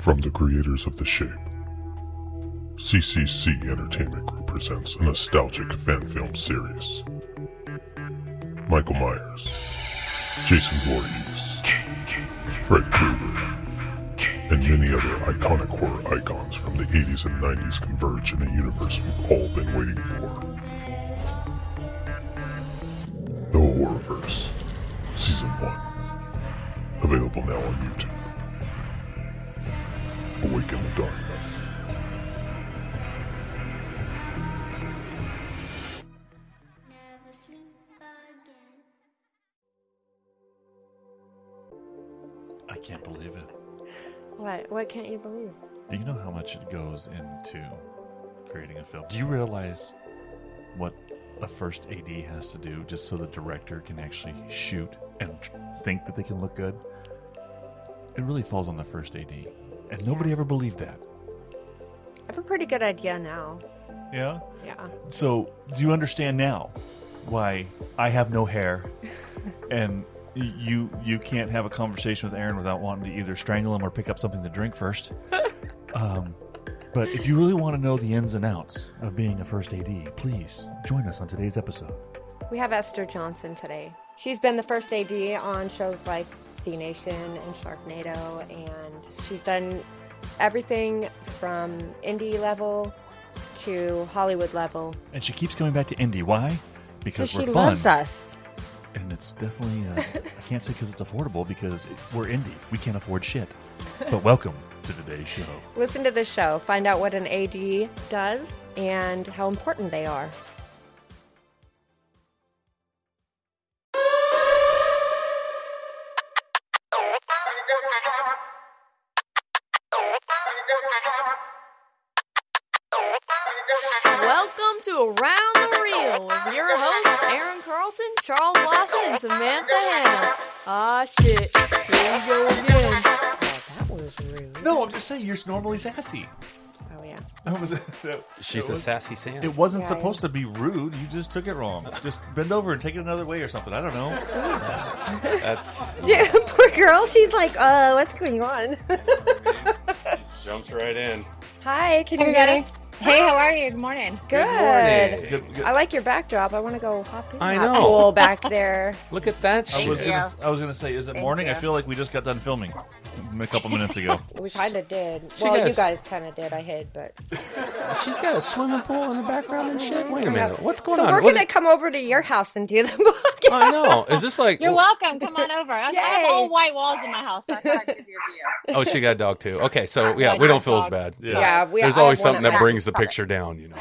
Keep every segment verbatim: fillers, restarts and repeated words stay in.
From the creators of The Shape, C C C Entertainment Group presents a nostalgic fan film series. Michael Myers, Jason Voorhees, Fred Krueger, and many other iconic horror icons from the eighties and nineties converge in a universe we've all been waiting for. The Horrorverse, Season one. Available now on YouTube. Awaken the Darkness. Never sleep again. I can't believe it. What? What can't you believe? Do you know how much it goes into creating a film? Do you realize what a first A D has to do just so the director can actually shoot and think that they can look good? It really falls on the first A D. And nobody Yeah. ever believed that. I have a pretty good idea now. Yeah? Yeah. So, do you understand now why I have no hair and you you can't have a conversation with Aaron without wanting to either strangle him or pick up something to drink first? um, but if you really want to know the ins and outs of being a first A D, please join us on today's episode. We have Esther Johnson today. She's been the first A D on shows like C Nation and Sharknado, and she's done everything from indie level to Hollywood level. And she keeps coming back to indie. Why? Because Because we're she fun. loves us. And it's definitely, uh, I can't say because it's affordable, because it, we're indie. We can't afford shit. But welcome to today's show. Listen to this show. Find out what an A D does and how important they are. Welcome to Around the Reel with your hosts, Aaron Carlson, Charles Lawson, and Samantha Hannah. Ah, shit. Here we go again. Oh, that was rude. No, I'm just saying you're normally sassy. Oh, yeah. That was, that, She's it a was- sassy Sam. It wasn't Yeah, supposed to be rude. You just took it wrong. Just bend over and take it another way or something. I don't know. That's Yeah, poor girl. She's like, uh, what's going on? jumped right in. Hi, can you hear Everybody. us? Hey, how are you? Good morning. Good. morning. Good, good. I like your backdrop. I want to go hop in I that know. pool back there. Look at that I shit. was Thank gonna. you. I was gonna say, is it Thank morning? you. I feel like we just got done filming a couple minutes ago. We kind of did. She well, does. you guys kind of did. I hid, but She's got a swimming pool in the background and shit. Wait a minute. What's going so on? we're What gonna is- come over to your house and do the podcast. I know. Is this like? You're welcome. Come on over. I I have Yay. all white walls in my house, so I thought I'd give you a view. Oh, she got a dog too. Okay, so yeah, I we don't got feel as dog. bad. Yeah. Yeah, we. There's I always have one something at that my- brings the picture down, you know.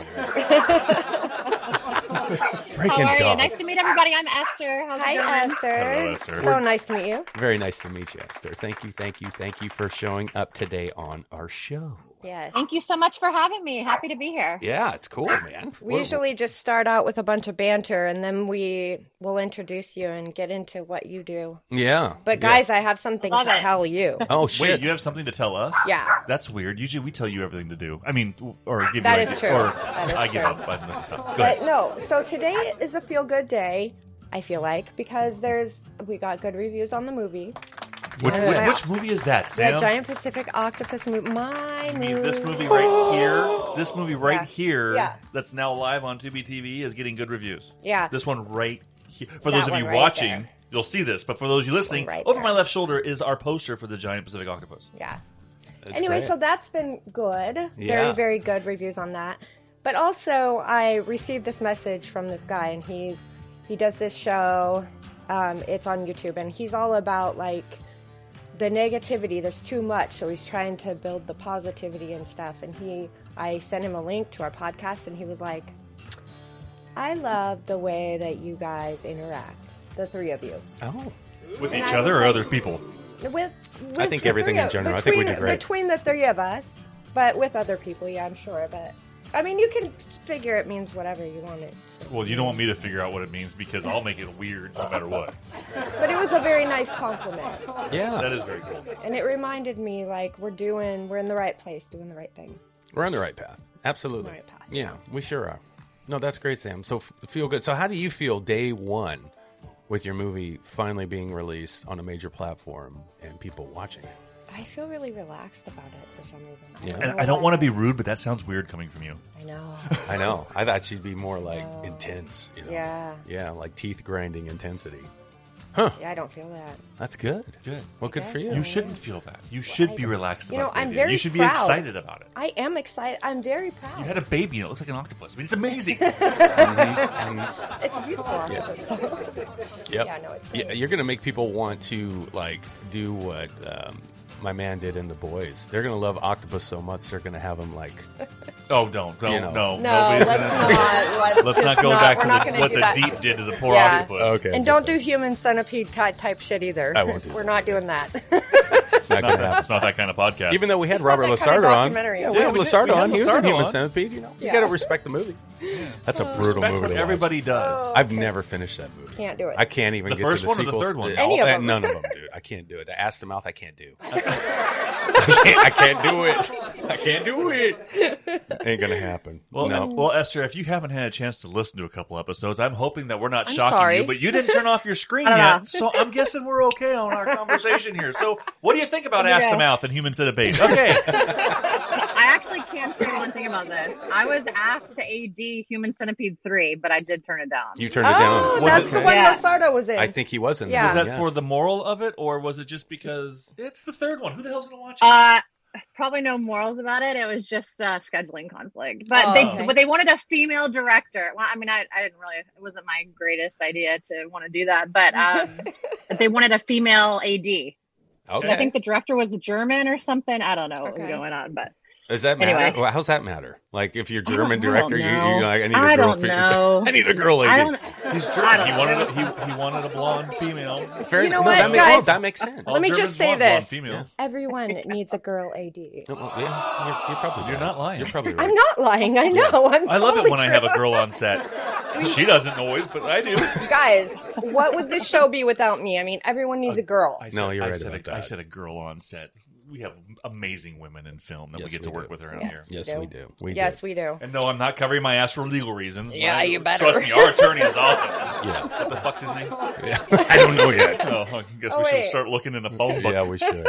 Freaking How are you? dog. Nice to meet everybody. I'm Esther. How's Hi, it going? Esther. Hello, Esther. So nice to meet you. Very nice to meet you, Esther. Thank you, thank you, thank you for showing up today on our show. Yes. Thank you so much for having me. Happy to be here. Yeah, it's cool, man. We We're- usually just start out with a bunch of banter, and then we will introduce you and get into what you do. Yeah. But yeah. guys, I have something Love to it. tell you. Oh shit. Wait, you have something to tell us? Yeah. That's weird. Usually we tell you everything to do. I mean, or give That you is ideas. true. Or That is I give true. up. I don't stop. Go But ahead. no, so today is a feel good day, I feel like, because there's we got good reviews on the movie. Which, Uh, which, I- which movie is that, The Sam? Giant Pacific Octopus movie. My I movie. mean, this movie right here, this movie right Yeah. here, Yeah. that's now live on Tubi T V is getting good reviews. Yeah. This one right here. For That those of one you right watching, there. you'll see this. But for those of you listening, Right over there. my left shoulder is our poster for the Giant Pacific Octopus. Yeah. That's Anyway, great. so that's been good. Yeah. Very, very good reviews on that. But also, I received this message from this guy, and he he does this show. Um, it's on YouTube, and he's all about like the negativity. There's too much, so he's trying to build the positivity and stuff. And he, I sent him a link to our podcast, and he was like, "I love the way that you guys interact, the three of you." Oh. With And each I other was or like- other people? With, with I think the everything three in of- general. I think we between- did great. Between the three of us, but with other people, yeah, I'm sure. But I mean, you can figure it means whatever you want it to. Well, you don't want me to figure out what it means because I'll make it weird no matter what. But it was a very nice compliment, Yeah. That is very cool. and it reminded me like we're doing, we're in the right place, doing the right thing. We're on the right path. Absolutely. Right path. Yeah, we sure are. No, that's great, Sam. So f- feel good. So how do you feel day one with your movie finally being released on a major platform and people watching it? I feel really relaxed about it for some reason. I Yeah. don't And know I don't why. want to be rude, but that sounds weird coming from you. I know. I know. I thought she'd be more like No. intense. You know? Yeah. Yeah, like teeth grinding intensity. Yeah, I don't feel that. That's good. Good. Well, good for you. You shouldn't feel that. You should be relaxed You know, about the I'm idea. very You should be proud. excited about it. I am excited. I'm very proud. You had a baby and it looks like an octopus. I mean, it's amazing. It's beautiful. octopus. Yep. Yeah, no, it's Yeah, great. you're gonna make people want to like do what um, my man did in The Boys. They're gonna love octopus so much they're gonna have him like. Oh, don't, don't, You know. no. No, Nobody's let's gonna- not. Let's, Let's just not go back we're to not the, gonna what do the that. deep did to the poor Yeah. octopus. Okay. And don't do human centipede ty- type shit either. I won't do We're that. not doing that. It's not Not gonna that, happen. it's not that kind of podcast. Even though we had It's not Robert that kind of Lasardo on, documentary. yeah, we Yeah, had we did- Lasardo we had on. He was in Lasardo Human on. Centipede. You know, you Yeah. gotta respect the movie. That's a brutal respect movie what to watch. everybody does. Oh. I've Okay. never finished that movie. Can't do it. I can't even The get first to the one or the sequels. third one? Any of Uh, them. None of them, dude. I can't do it. The Ass to Mouth, I can't do. I can't, I can't do it. I can't do it. Ain't gonna happen. Well, no. well, Esther, if you haven't had a chance to listen to a couple episodes, I'm hoping that we're not I'm shocking sorry. you, but you didn't turn off your screen I don't know. yet, so I'm guessing we're okay on our conversation here. So, what do you think about Okay. Ass to Mouth and Human Centipede? Okay. I actually can say one thing about this. I was asked to A D Human Centipede three, but I did turn it down. You turned it Oh, down. Was that's it- the one Yeah. Lasardo was in. I think he was in Yeah. there. Was that yes. for the moral of it, or was it just because it's the third one? Who the hell's going to watch it? Uh, probably no morals about it. It was just a scheduling conflict. But Oh, they okay. but they wanted a female director. Well, I mean, I, I didn't really. It wasn't my greatest idea to want to do that. But um, but they wanted a female A D. Okay. I think the director was a German or something. I don't know what was Okay. going on, but Does that matter? Anyway. Well, how's that matter? Like, if you're I German don't- I director, don't you, know. you're like, I need a I girl. don't fe- know. I need a girl lady. I don't. He's I German. don't He wanted, know. a, he, he wanted a blonde female. Fair, You know no, what, that, makes, guys? well, that makes sense. All Let me Germans just say want blonde this. females. Everyone needs a girl A D. No, well, yeah, you're, you're probably You're right. not lying. You're probably right. I'm not lying. I know. I'm I love it totally when I have a true. girl on set. She doesn't always, but I do. Guys, what would this show be without me? I mean, everyone needs a girl. I No, you're I right said about a, I that. said a girl on set. We have amazing women in film that Yes, we get we to work do. with around Yes. here. Yes, do. we do. We yes, do. we do. And no, I'm not covering my ass for legal reasons. Yeah, My- you better. Trust me, our attorney is awesome. Yeah. What the fuck's his name? yeah. I don't know yet. Oh, I guess Oh, we should wait. start looking in the phone book. Yeah, we should.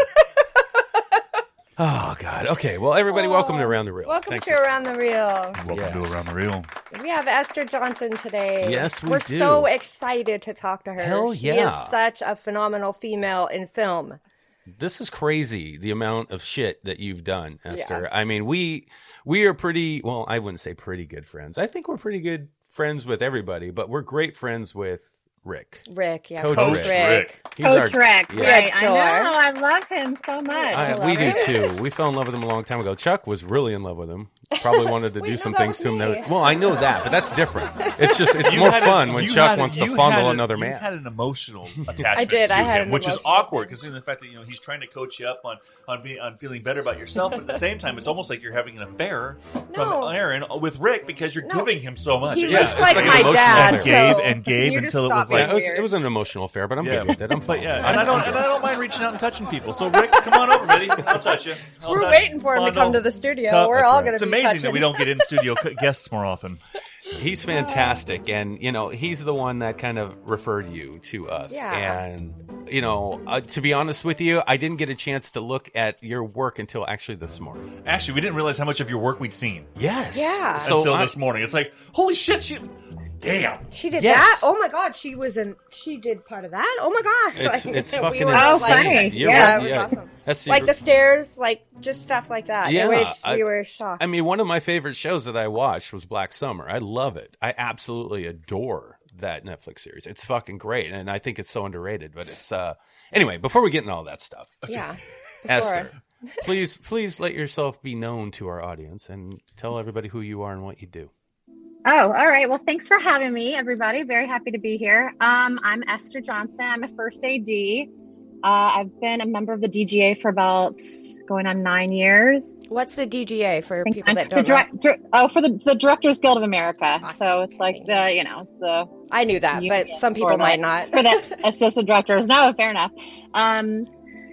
Oh, God. Okay. Well, everybody, welcome to Around the Reel. Welcome Thank to you. Around the Reel. Welcome Yes. to Around the Reel. We have Esther Johnson today. Yes, we We're do. so excited to talk to her. Hell She yeah. is such a phenomenal female in film. This is crazy, the amount of shit that you've done, Esther. Yeah. I mean, we we are pretty, well, I wouldn't say pretty good friends. I think we're pretty good friends with everybody, but we're great friends with Rick. Rick, yeah. Coach Coach Rick. Rick. He's Coach our- Rick, yeah. right? I Adore. know. I love him so much. I, love we do him. too. We fell in love with him a long time ago. Chuck was really in love with him. Probably wanted to Wait, do no, some that things was to him. me. That, well, I know that, but that's different. It's just it's You more had a- fun when you Chuck had a- wants to you fondle had a- another you man. had an emotional attachment I did. to I had him, an which is emotional awkward thing. considering the fact that you know he's trying to coach you up on on being on feeling better about yourself, but at the same time, it's almost like you're having an affair from No. Aaron with Rick because you're No. giving him so much. He It Yeah, looks it's like, like an my emotional dad. And gave so and gave you just until it was stop being like- Yeah, it was, weird. it was an emotional affair, but I'm Yeah. good with it. I'm fine. But yeah, and I don't and I don't mind reaching out and touching people. So Rick, come on over, buddy. I'll touch you. I'll We're touch, waiting for him to fondle, come to the studio. cup. We're That's all right. going to It's be amazing touching. that we don't get in studio c- guests more often. He's fantastic, and you know he's the one that kind of referred you to us. Yeah. And you know, uh, to be honest with you, I didn't get a chance to look at your work until actually this morning. Actually, we didn't realize how much of your work we'd seen Yes. Yeah. So until I- this morning. It's like, holy shit, she, damn. She did Yes. that? Oh my god, she was in. She did part of that? Oh my gosh. It's- it's we fucking were insane. like- funny. You're yeah, right, it was yeah. awesome. That's Like the stairs, like just stuff like that. Yeah, Which I- we were shocked. I mean, one of my favorite shows that I watched was Black Summer. I love it. I absolutely adore that Netflix series. It's fucking great, and I think it's so underrated. But it's uh, anyway. Before we get into all that stuff, yeah. Esther, please, please let yourself be known to our audience and tell everybody who you are and what you do. Oh, all right. Well, thanks for having me, everybody. Very happy to be here. Um, I'm Esther Johnson. I'm a first A D. Uh, I've been a member of the D G A for about going on nine years. What's the D G A for people that the don't know? direct, dir- oh, for the, the Directors Guild of America. Awesome. So it's like the, you know, the I knew that, union but some for people the- might not. for the assistant directors. No, fair enough. Um,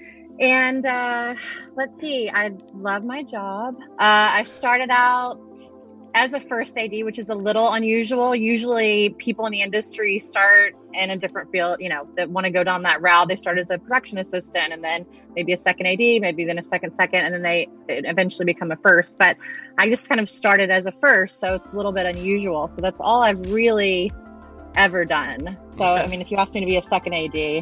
and uh, let's see. I love my job. Uh, I started out as a first A D, which is a little unusual. Usually people in the industry start in a different field, you know, that want to go down that route. They start as a production assistant and then maybe a second A D, maybe then a second second, and then they eventually become a first. But I just kind of started as a first, so it's a little bit unusual. So that's all I've really ever done. So, Okay. I mean, if you asked me to be a second A D,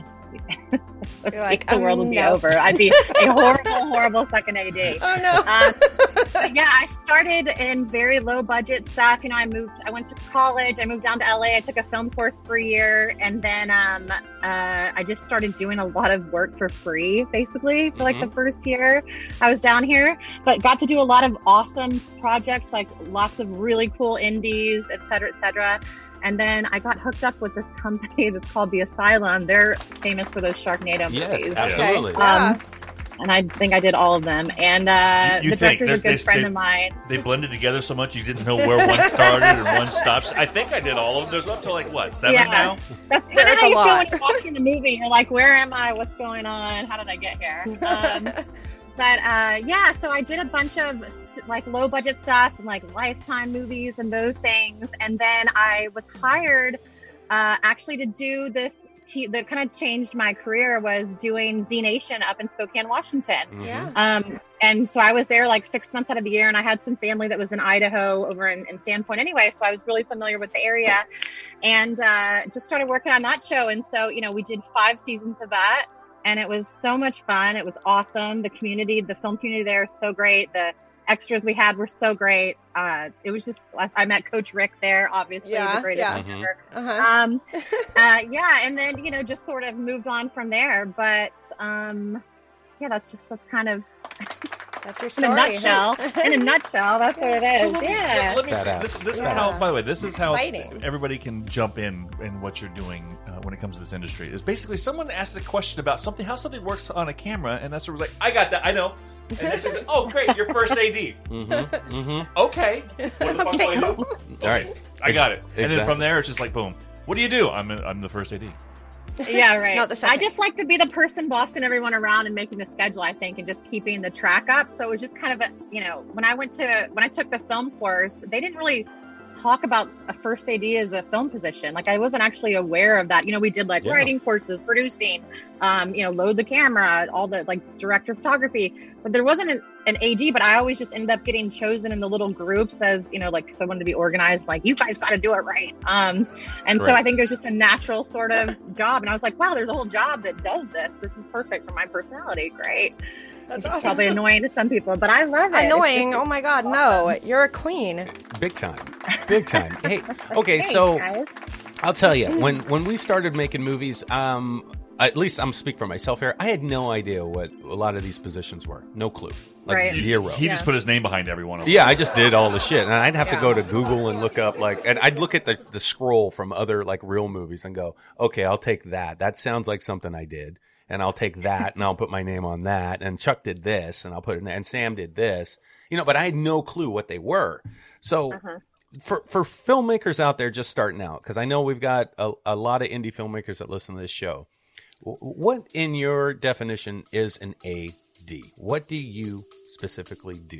You're like, the world um, would be no. over. I'd be a horrible, horrible second A D. Oh no. Um, but yeah, I started in very low budget stuff. You know, I moved, I went to college, I moved down to L A, I took a film course for a year, and then um, uh, I just started doing a lot of work for free, basically, for like Mhm. the first year I was down here, but got to do a lot of awesome projects, like lots of really cool indies, et cetera, et cetera. And then I got hooked up with this company that's called The Asylum. They're famous for those Sharknado Yes, movies. absolutely. Okay. Yeah. Um, and I think I did all of them. And uh, You- you the think director's a they- good they- friend they- of mine. They blended together so much you didn't know where one started and one stops. I think I did all of them. There's up to like what seven Yeah. now. That's kind of There's how a you feel lot. when you're watching the movie. You're like, where am I? What's going on? How did I get here? Um, but uh, yeah, so I did a bunch of like low budget stuff and like Lifetime movies and those things. And then I was hired uh, actually to do this. T- that kind of changed my career was doing Z Nation up in Spokane, Washington. Mhm. Yeah. Um, and so I was there like six months out of the year, and I had some family that was in Idaho over in, in Sandpoint anyway. So I was really familiar with the area, and uh, just started working on that show. And so, you know, we did five seasons of that, and it was so much fun. It was awesome. The community, the film community there is so great. The extras we had were so great. Uh, it was just, I, I met Coach Rick there, obviously, Yeah, the greatest yeah. coach ever. Uh-huh. Um, uh, yeah, and then, you know, just sort of moved on from there. But um, yeah, that's just, that's kind of, That's your in story. a nutshell, in a nutshell, that's what it So is. let me, Yeah. let me see. Badass. This, this is Yeah. how. By the way, this is how Exciting. everybody can jump in in what you're doing uh, when it comes to this industry. Is basically someone asks a question about something, how something works on a camera, and Esther was like, "I got that. I know." And they said, "Oh, great, your first A D." Mm-hmm. Mm-hmm. Okay, what the fuck do I do? All right. I got it. And Exactly. then from there, it's just like boom. What do you do? I'm I'm the first A D. Yeah, right. Not the I second. just like to be the person bossing everyone around and making the schedule, I think, and just keeping the track up. So it was just kind of a, you know, when I went to, when I took the film course, they didn't really talk about a first A D as a film position. Like I wasn't actually aware of that. You know, we did like Yeah. writing courses, producing, um, you know, load the camera, all the like director of photography, but there wasn't an, an A D, but I always just ended up getting chosen in the little groups as, you know, like 'cause I wanted to be organized, like you guys got to do it right. Um, and so Right. I think it was just a natural sort of job. And I was like, wow, there's a whole job that does this. This is perfect for my personality. Great. That's It's awesome. probably annoying to some people, but I love it. Annoying. It's Oh my God, no. You're a queen. Big time. Big time. Hey, okay, Thanks, so guys. I'll tell you, when when we started making movies, um, at least I'm speaking for myself here, I had no idea what a lot of these positions were. No clue. Like Right. zero. He just Yeah. put his name behind every one of them. Yeah, I just did all the shit, and I'd have to Yeah. go to Google and look up like, and I'd look at the the scroll from other like real movies and go, okay, I'll take that. That sounds like something I did, and I'll take that, and I'll put my name on that. And Chuck did this, and I'll put it, in, and Sam did this, you know. But I had no clue what they were. So Uh-huh. for for filmmakers out there just starting out, because I know we've got a, a lot of indie filmmakers that listen to this show. w- What, in your definition, is an A D? What do you specifically do?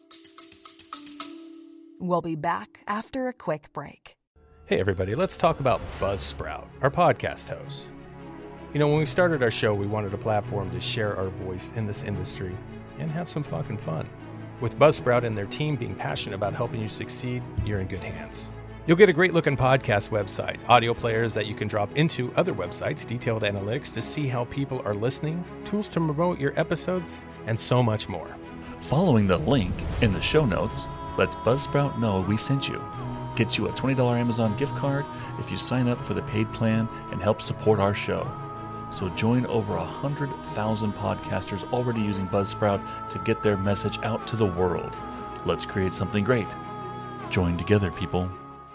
We'll be back after a quick break. Hey, everybody, let's talk about Buzzsprout, our podcast host. You know, when we started our show, we wanted a platform to share our voice in this industry and have some fucking fun. With Buzzsprout and their team being passionate about helping you succeed, you're in good hands. You'll get a great-looking podcast website, audio players that you can drop into other websites, detailed analytics to see how people are listening, tools to promote your episodes, and so much more. Following the link in the show notes lets Buzzsprout know we sent you. Get you a twenty dollars Amazon gift card if you sign up for the paid plan and help support our show. So join over one hundred thousand podcasters already using Buzzsprout to get their message out to the world. Let's create something great. Join together, people.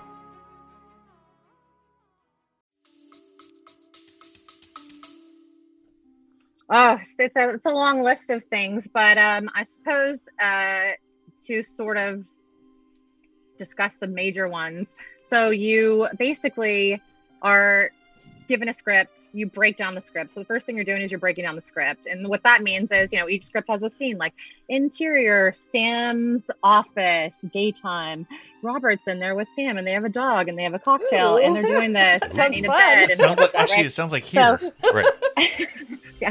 Oh, it's a, it's a long list of things, but um, I suppose uh, to sort of discuss the major ones. So you basically are given a script, you break down the script. So the first thing you're doing is you're breaking down the script. And what that means is, you know, each script has a scene like interior, Sam's office, daytime. Robert's in there with Sam and they have a dog and they have a cocktail Ooh. and they're doing this. That and sounds they need a fun. bed It and sounds like right? actually, it sounds like here. So- Right. yeah.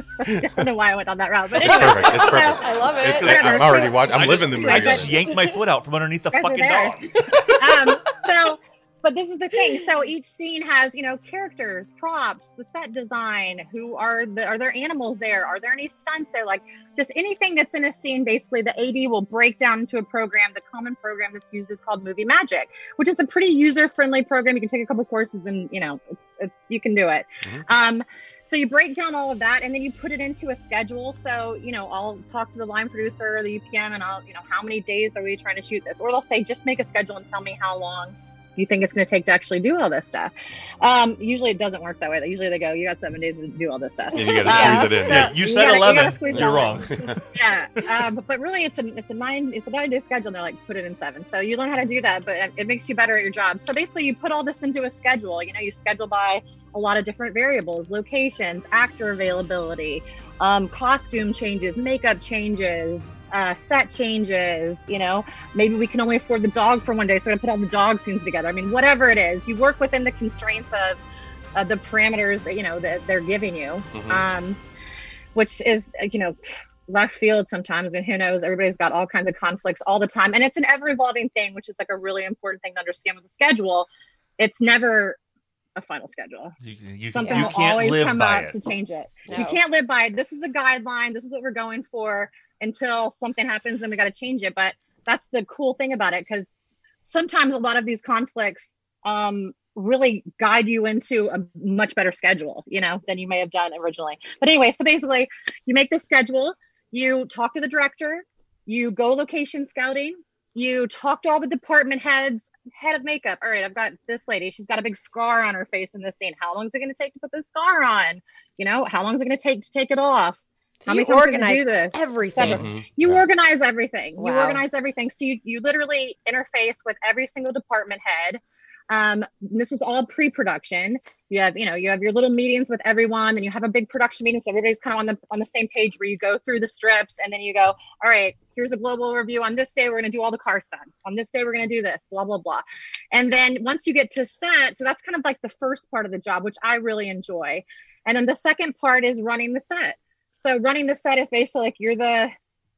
I don't know why I went on that route, but It's anyway. perfect. It's So- perfect. I love It's- it. Whatever. I'm already So- watching. I'm I living just, the I movie. just yanked my foot out from underneath the You guys are fucking there. dog. um, so, but this is the thing. So each scene has, you know, characters, props, the set design. Who are the? Are there animals there? Are there any stunts there? Like just anything that's in a scene. Basically, the A D will break down into a program. The common program that's used is called Movie Magic, which is a pretty user-friendly program. You can take a couple courses, and you know, it's, it's you can do it. Mhm. Um, so you break down all of that, and then you put it into a schedule. So you know, I'll talk to the line producer or the U P M, and I'll, you know, how many days are we trying to shoot this? Or they'll say, just make a schedule and tell me how long you think it's going to take to actually do all this stuff. Um, usually it doesn't work that way. Usually they go, you got seven days to do all this stuff. And you got to Uh, squeeze it in. so- Yeah, you You said gotta- you gotta eleven. squeeze You're that wrong. yeah, um, but, but really it's a it's a nine it's a nine day schedule. And they're like, put it in seven. So you learn how to do that, but it makes you better at your job. So basically, you put all this into a schedule. You know, you schedule by a lot of different variables: locations, actor availability, um, costume changes, makeup changes, uh, set changes. You know, maybe we can only afford the dog for one day, so we're gonna put all the dog scenes together. I mean, whatever it is, you work within the constraints of uh, the parameters that you know that they're giving you. Mhm. Um, which is, you know, left field sometimes, and who knows, everybody's got all kinds of conflicts all the time, and it's an ever evolving thing, which is like a really important thing to understand with the schedule. It's never a final schedule. You, you, Something you will can't always live come by up it. to change it. No. You can't live by it. This is a guideline. This is what we're going for until something happens, then we got to change it. But that's the cool thing about it, because sometimes a lot of these conflicts um, really guide you into a much better schedule, you know, than you may have done originally. But anyway, so basically you make this schedule, you talk to the director, you go location scouting, you talk to all the department heads, head of makeup. All right, I've got this lady. She's got a big scar on her face in this scene. How long is it going to take to put this scar on? You know, how long is it going to take to take it off? So How you many times are we gonna organize do this? everything. Seven. Mhm. You Yeah. organize everything. You Wow. organize everything. So you, you literally interface with every single department head. Um, this is all pre-production. You have, you know, you have your little meetings with everyone, and you have a big production meeting, so everybody's kind of on the on the same page, where you go through the strips, and then you go, all right, here's a global review. On this day, we're going to do all the car stunts. On this day, we're going to do this, blah blah blah. And then once you get to set, so that's kind of like the first part of the job, which I really enjoy. And then the second part is running the set. So running the set is basically like you're the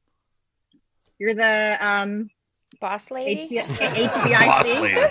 you're the um Boss lady? H B I Boss C. lady.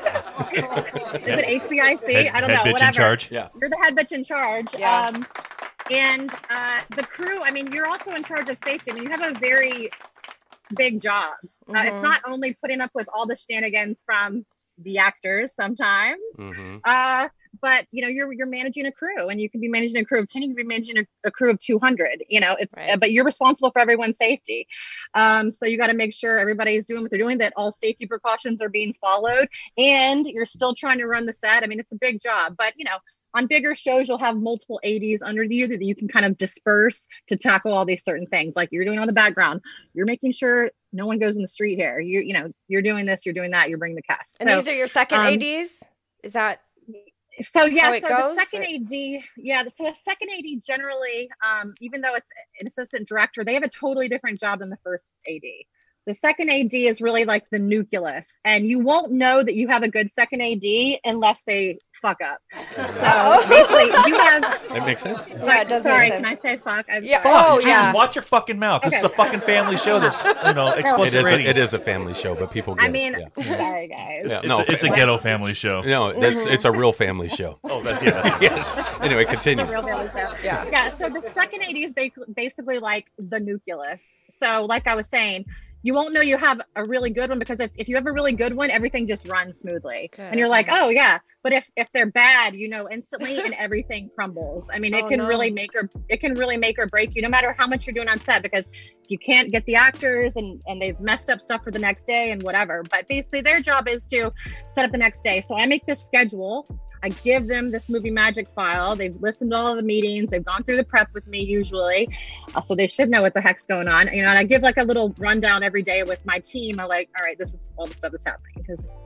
Is it H B I C? Head, I don't head know. bitch Whatever. in charge. Yeah. You're the head bitch in charge. Yeah. Um, and uh, the crew, I mean, you're also in charge of safety. I mean, you have a very big job. Uh, it's Mhm. not only putting up with all the shenanigans from the actors sometimes, Mm-hmm. uh, but you know, you're you're managing a crew, and you can be managing a crew of ten, you can be managing a, a crew of two hundred. You know, it's Right. uh, but you're responsible for everyone's safety. Um, so you got to make sure everybody's doing what they're doing, that all safety precautions are being followed, and you're still trying to run the set. I mean, it's a big job, but you know, on bigger shows, you'll have multiple A Ds under you that you can kind of disperse to tackle all these certain things. Like you're doing on the background, you're making sure no one goes in the street here. You you know, you're doing this, you're doing that, you're bringing the cast. And So- these are your second um, A Ds? Is that So yeah, how it so goes, the second or- A D, yeah, so a second A D generally, um, even though it's an assistant director, they have a totally different job than the first A D. The second A D is really like the nucleus, and you won't know that you have a good second A D unless they fuck up. So basically, you have. That makes sense. Yeah, it does make Sorry, sense. can I say fuck? I'm Yeah. sorry. Oh, Jesus, yeah. watch your fucking mouth. This is a Okay. fucking family show. That's, you know, It explicit is. A, rating. it is a family show, but people get I mean, it. Yeah. sorry guys. Yeah, It's, no, a, it's a fa- ghetto family show. No, that's it's a real family show. Oh, that, yeah. Yes. Anyway, continue. It's a real family show. Yeah. Yeah. So the second A D is ba- basically like the nucleus. So like I was saying, you won't know you have a really good one, because if, if you have a really good one, everything just runs smoothly. Good. And you're like, oh yeah. But if, if they're bad, you know instantly, and everything crumbles. I mean, it Oh, can no. really make or it can really make or break you, no matter how much you're doing on set, because you can't get the actors, and, and they've messed up stuff for the next day and whatever. But basically their job is to set up the next day. So I make this schedule. I give them this Movie Magic file. They've listened to all the meetings. They've gone through the prep with me usually. Uh, so they should know what the heck's going on. You know, and I give like a little rundown every day with my team. I'm like, all right, this is all the stuff that's happening, because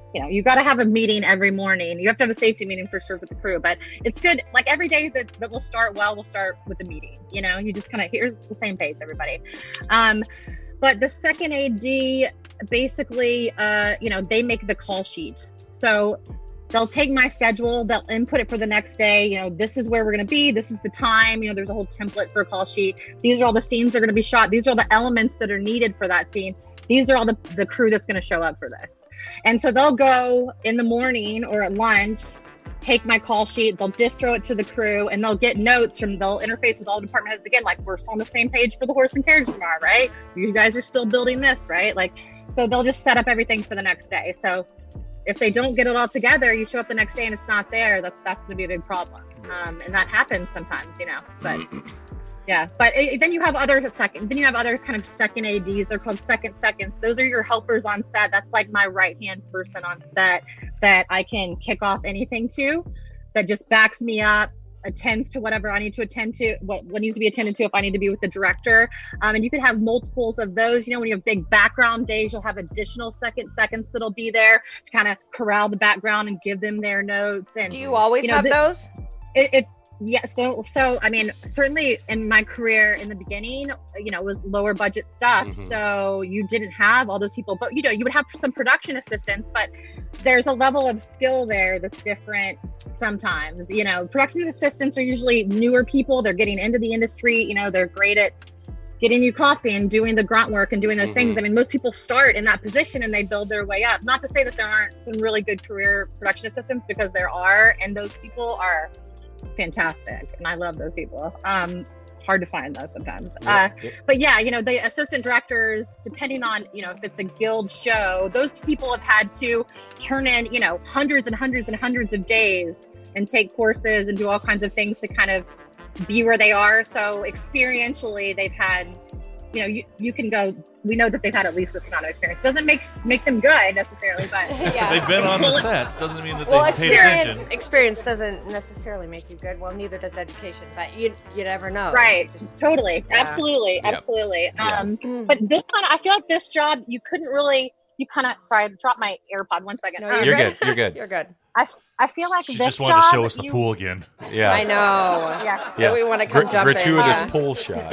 you know, you got to have a meeting every morning. You have to have a safety meeting for sure with the crew, but it's good. Like every day that, that will start well, we'll start with the meeting, you know, you just kind of, here's the same page, everybody. Um, but the second A D, basically, uh, you know, they make the call sheet. So they'll take my schedule, they'll input it for the next day. You know, this is where we're going to be. This is the time. You know, there's a whole template for a call sheet. These are all the scenes that are going to be shot. These are all the elements that are needed for that scene. These are all the, the crew that's going to show up for this. And so they'll go in the morning or at lunch, take my call sheet, they'll distro it to the crew, and they'll get notes from, they'll interface with all the department heads again, like, we're still on the same page for the horse and carriage tomorrow, right? You guys are still building this, right? Like, so they'll just set up everything for the next day. So if they don't get it all together, you show up the next day and it's not there, that, that's going to be a big problem. Um, and that happens sometimes, you know, but yeah. But it, then you have other second, then you have other kind of second A Ds. They're called second seconds. Those are your helpers on set. That's like my right-hand person on set that I can kick off anything to, that just backs me up, attends to whatever I need to attend to, what, what needs to be attended to if I need to be with the director. Um, and you could have multiples of those. You know, when you have big background days, you'll have additional second seconds that'll be there to kind of corral the background and give them their notes. And Do you always you know, have the, those? It, it yeah. So so I mean, certainly in my career in the beginning, you know, it was lower budget stuff. Mhm. So you didn't have all those people, but you know, you would have some production assistants, but there's a level of skill there that's different sometimes. You know, production assistants are usually newer people. They're getting into the industry. You know, they're great at getting you coffee and doing the grunt work and doing those Mhm. things. I mean, most people start in that position and they build their way up. Not to say that there aren't some really good career production assistants, because there are, and those people are fantastic. And I love those people. Um, hard to find though sometimes. Uh, but yeah, you know, the assistant directors, depending on, you know, if it's a guild show, those people have had to turn in, you know, hundreds and hundreds and hundreds of days and take courses and do all kinds of things to kind of be where they are. So experientially, they've had, you know, you, you can go, we know that they've had at least this amount of experience. Doesn't make make them good necessarily, but Yeah. They've been on the sets. Doesn't mean that Well, they've paid experience attention. experience doesn't necessarily make you good. Well, neither does education, but you you never know. right, Just- totally, Yeah. absolutely, Yeah. absolutely. Yeah. Um, Mm. but this kind of, I feel like this job, you couldn't really, you kind of, sorry, I dropped my AirPod one second. No, Um, You're good. You're good. You're good. I, I feel like She this just wanted job, to show us the you- pool again. Yeah. I know. Yeah. Yeah. We want to come Gr- jump gratuitous in. pull shot.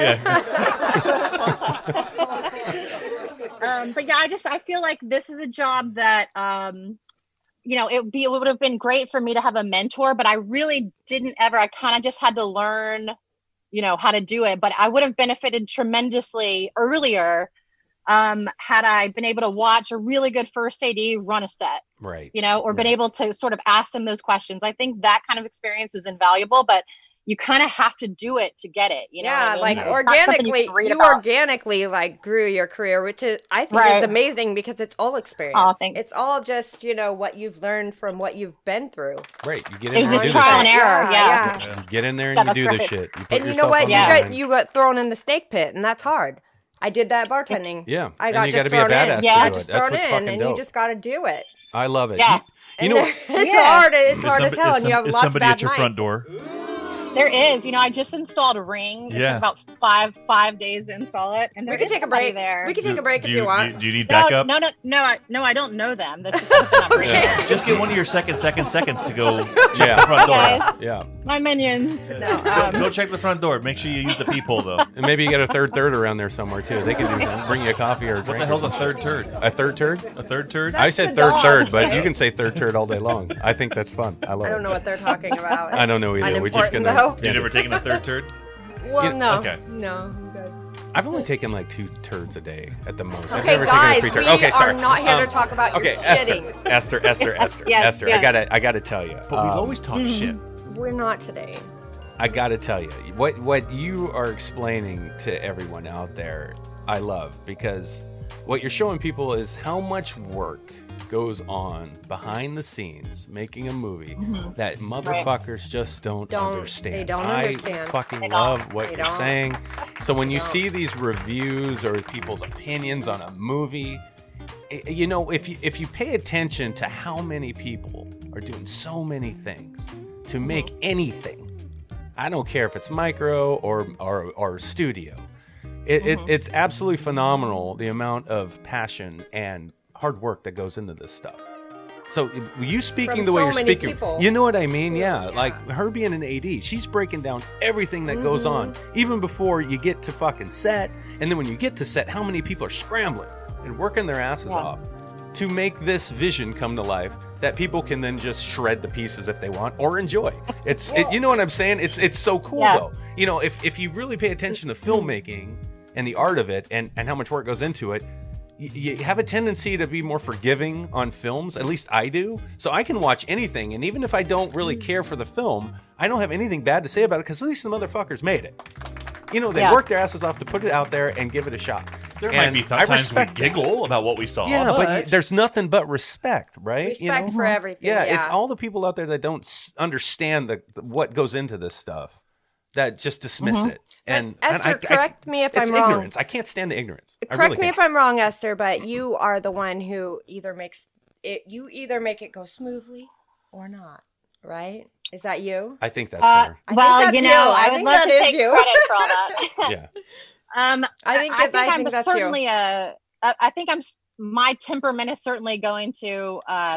um, but yeah, I just, I feel like this is a job that, um, you know, it would be, it would have been great for me to have a mentor, but I really didn't ever, I kind of just had to learn, you know, how to do it, but I would have benefited tremendously earlier um, had I been able to watch a really good first A D run a set, Right. you know, or been Right. able to sort of ask them those questions. I think that kind of experience is invaluable, but you kind of have to do it to get it, you know what Yeah, I mean? like It's not something organically, can read you, about. organically like grew your career, which is I think Right. is amazing because it's all experience. Aw, thanks. It's all just you know what you've learned from what you've been through. Right. You get in It was there just and do trial the and shit. error, yeah. yeah. You get in there and Yeah, you do that's the right. shit. You put And you know yourself what? on You the Yeah. got line. you got thrown in the snake pit, and that's hard. I did that bartending. Yeah. I And got you just gotta be a thrown badass in. to Yeah. I do just it. That's thrown what's in, fucking and dope. you just got to do it. I love it. Yeah. You, you And know, it's Yeah. hard. It's Is hard as somebody- hell, is and you some- have is lots of somebody bad at your nights. front door? There is, you know, I just installed a ring. It Yeah. took about five five days to install it, and there We can is take a somebody break. there. We can take a break do if you, you do want. you, do you need no, backup? no, no, no, I, no, I don't know them. That's just something I'm bringing Yeah. in. Just get one of your second second seconds to go check Yeah. the front door. Guys, yeah. my minions. No, Go, um, go check the front door. Make sure you use the peephole though. And maybe you get a third third around there somewhere too. They can do that. Bring you a coffee or a What drink. the or hell's a some third shit. turd? A third turd? A third turd? I said the third dog, third, but right? you can say third turd all day long. I think that's fun. I love I it. don't know what they're talking about. I don't know either. We're just Unimportant, gonna. though. You never taken a third turd? Well, You- no, okay. no. I'm good. I've only taken like two turds a day at the most. I've Okay, never guys, taken a three we turd. Okay, are sorry. not here to Um, talk about Okay, your Esther, shitting. Esther, Esther, Esther, Yes, Esther. yes. I gotta, I gotta tell you. But we um, always talk shit. We're not today. I gotta tell you, what what you are explaining to everyone out there, I love, because what you're showing people is how much work goes on behind the scenes making a movie that motherfuckers just don't, Don't- understand. they don't I understand. fucking They don't. love what They you're don't. saying. So when you don't. see these reviews or people's opinions on a movie, i- you know, if you if you pay attention to how many people are doing so many things to make anything, I don't care if it's micro or or, or studio, it, it, it's absolutely phenomenal the amount of passion and hard work that goes into this stuff. So you speaking From the way so you're many speaking, people. you know what I mean? Yeah, Yeah. like her being an A D, she's breaking down everything that goes on, Mm-hmm. even before you get to fucking set. And then when you get to set, how many people are scrambling and working their asses Yeah. off to make this vision come to life that people can then just shred the pieces if they want or enjoy. It's it, you know what I'm saying? It's it's so cool Yeah. though. You know, if if you really pay attention to filmmaking and the art of it and and how much work goes into it, you, you have a tendency to be more forgiving on films. At least I do. So I can watch anything, and even if I don't really care for the film, I don't have anything bad to say about it because at least the motherfuckers made it. You know, they Yeah. worked their asses off to put it out there and give it a shot. There And might be I times we respect that. giggle about what we saw. Yeah, but, but y- there's nothing but respect, right? Respect You know? for everything. Yeah, Yeah, it's all the people out there that don't s- understand the, the what goes into this stuff, that just dismiss it. And But, and I- Esther, I- correct me if it's I'm wrong. ignorance. I can't stand the ignorance. I Correct really me can't. if I'm wrong, Esther, but you are the one who either makes it. You either make it go smoothly or not. Right? Is that you? I think that's Uh, her. I think well, that's you know, you. I I would think love that to is take you. credit for all that. Yeah. Um, I think I that- think I I'm think that's you. certainly a. I I think I'm. s- My temperament is certainly going to uh,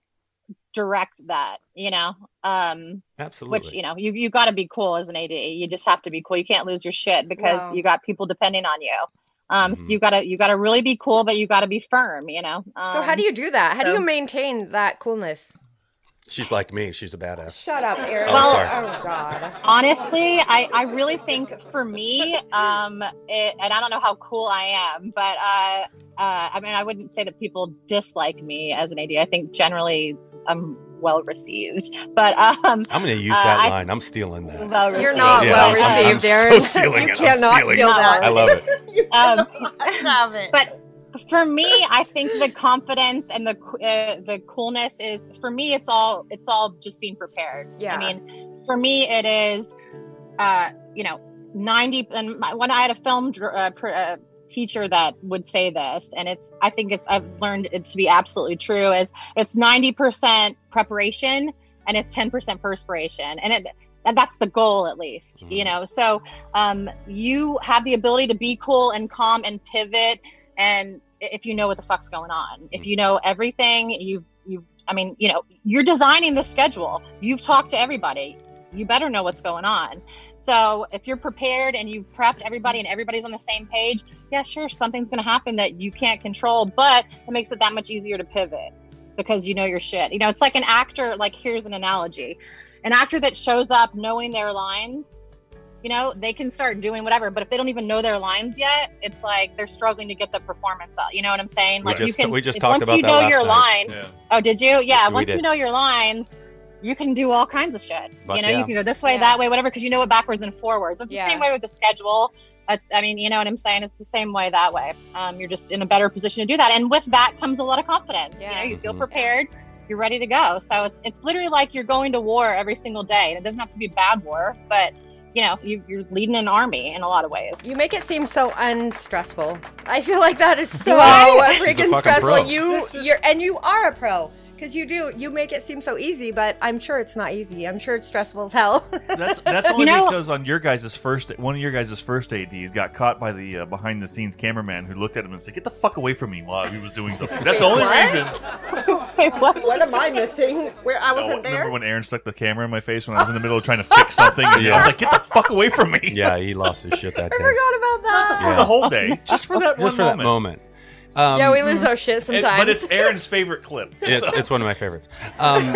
direct that. You know, um, Absolutely. which you know, you you got to be cool as an A D. You just have to be cool. You can't lose your shit because Wow. you got people depending on you. Um, Mhm. So you gotta you gotta really be cool, but you gotta be firm. You know. Um, So how do you do that? How do so- you maintain that coolness? She's like me. She's a badass. Shut up, Aaron. Oh, Well- sorry. oh God. Honestly, I, I really think for me, um, it, and I don't know how cool I am, but uh, uh, I mean, I wouldn't say that people dislike me as an A D. I think generally I'm well received, but um, I'm going to use Uh, that I- line. I'm stealing that. well You're received. not Yeah, well I'm- I'm received, so Aaron. stealing You it. I'm cannot stealing steal it. that. I love it. Um, Stop it. but for me, I think the confidence and the uh, the coolness is for me. It's all it's all just being prepared. Yeah. I mean, for me, it is, uh, you know, ninety. And my, when I had a film dr- uh, pr- uh, teacher that would say this, and it's I think it's I've learned it to be absolutely true. Is it's ninety percent preparation and it's ten percent perspiration, and it. And that's the goal, at least, Mhm. you know. So um, you have the ability to be cool and calm and pivot, and if you know what the fuck's going on, if you know everything, you you, I mean, you know, you're designing the schedule. You've talked to everybody. You better know what's going on. So if you're prepared and you've prepped everybody and everybody's on the same page, yeah, sure, something's going to happen that you can't control, but it makes it that much easier to pivot because you know your shit. You know, it's like an actor. Like, here's an analogy. An actor that shows up knowing their lines, you know, they can start doing whatever. But if they don't even know their lines yet, it's like they're struggling to get the performance out. You know what I'm saying? We Like, you just- can. we just if- talked once about you that know last your night. line. Yeah. Oh, did you? Yeah. We Once did. you know your lines, you can do all kinds of shit. Fuck you know, yeah. you can go this way, Yeah. that way, whatever, because you know it backwards and forwards. It's Yeah. the same way with the schedule. That's, I mean, you know what I'm saying? It's the same way that way. Um, you're just in a better position to do that. And with that comes a lot of confidence. You Yeah. know, you feel Mhm. prepared. You're ready to go. So it's, it's literally like you're going to war every single day. And it doesn't have to be a bad war, but you know, you, you're leading an army in a lot of ways. You make it seem so unstressful. I feel like that is so I? She's a freaking fucking stressful. pro. You, This is- you're, and you are a pro because you do. You make it seem so easy, but I'm sure it's not easy. I'm sure it's stressful as hell. That's that's only You know- because on your guys' first one of your guys' first A Ds got caught by the uh, behind the scenes cameraman who looked at him and said, "Get the fuck away from me!" while he was doing something. That's the only What? reason. Wait, what? What am I missing? Where I Oh, wasn't there. remember when Aaron stuck the camera in my face when I was in the middle of trying to fix something? And I was like, "Get the fuck away from me!" Yeah, he lost his shit that I day. forgot about that. for the whole day, just for that Just one for that moment. moment. Um, Yeah, we lose our shit And- sometimes. but it's Aaron's favorite clip. It's, So- it's one of my favorites. Um,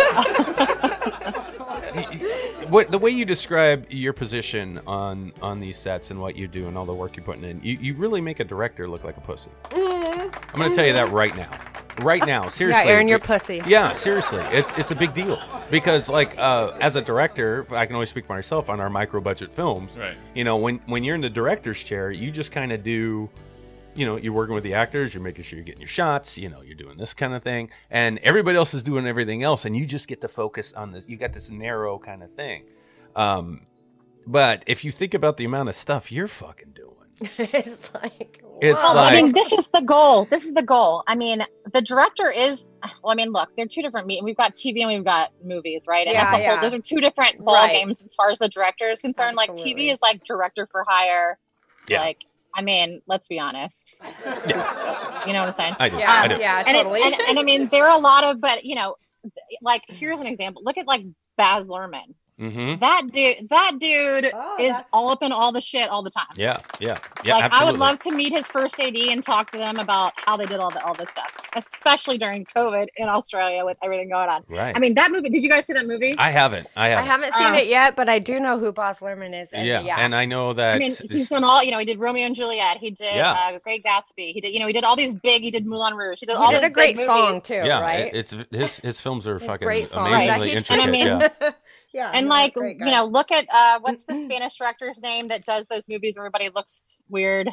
what the way you describe your position on on these sets and what you do and all the work you're putting in, you, you really make a director look like a pussy. I'm going to tell you that right now, right now, seriously. yeah, Aaron, you're pussy. Yeah, seriously, it's it's a big deal because, like, uh, as a director, I can only speak for myself on our micro budget films. Right. You know, when when you're in the director's chair, you just kind of do. You know, you're working with the actors, you're making sure you're getting your shots, you know, you're doing this kind of thing, and everybody else is doing everything else, and you just get to focus on this. You got this narrow kind of thing. Um, but if you think about the amount of stuff you're fucking doing, It's like, It's whoa. like- I mean, this is the goal. This is the goal. I mean, the director is. Well, I mean, look, they're two different. Me- we've got T V and we've got movies, right? And Yeah, that's a whole. yeah. Those are two different ball Right. games as far as the director is concerned. Like T V Absolutely. is like director for hire. Yeah. Like I mean, let's be honest. Yeah. You know what I'm saying? I do. Yeah, I do. yeah, And, it, totally. and, and I mean, there are a lot of, but you know, like here's an example. Look at like Baz Luhrmann. Mm-hmm. That dude, that dude Oh, is that's- all up in all the shit all the time. Yeah, yeah, yeah. like absolutely. I would love to meet his first A D and talk to them about how they did all the all this stuff, especially during COVID in Australia with everything going on. Right. I mean, that movie. Did you guys see that movie? I haven't. I I haven't. haven't seen Uh, it yet, but I do know who Baz Luhrmann is. And yeah. yeah, and I know that. I mean, he's done all. You know, he did Romeo and Juliet. He did Yeah. uh, Great Gatsby. He did. You know, he did all these big. He did Moulin Rouge. He did he all did these a great big song movies. too, yeah, right? it- it's his his films are His fucking great songs. amazingly Right. intricate. And I mean, yeah. yeah, And no, like, great you guy. know, look at uh, what's the Spanish director's name that does those movies where everybody looks weird?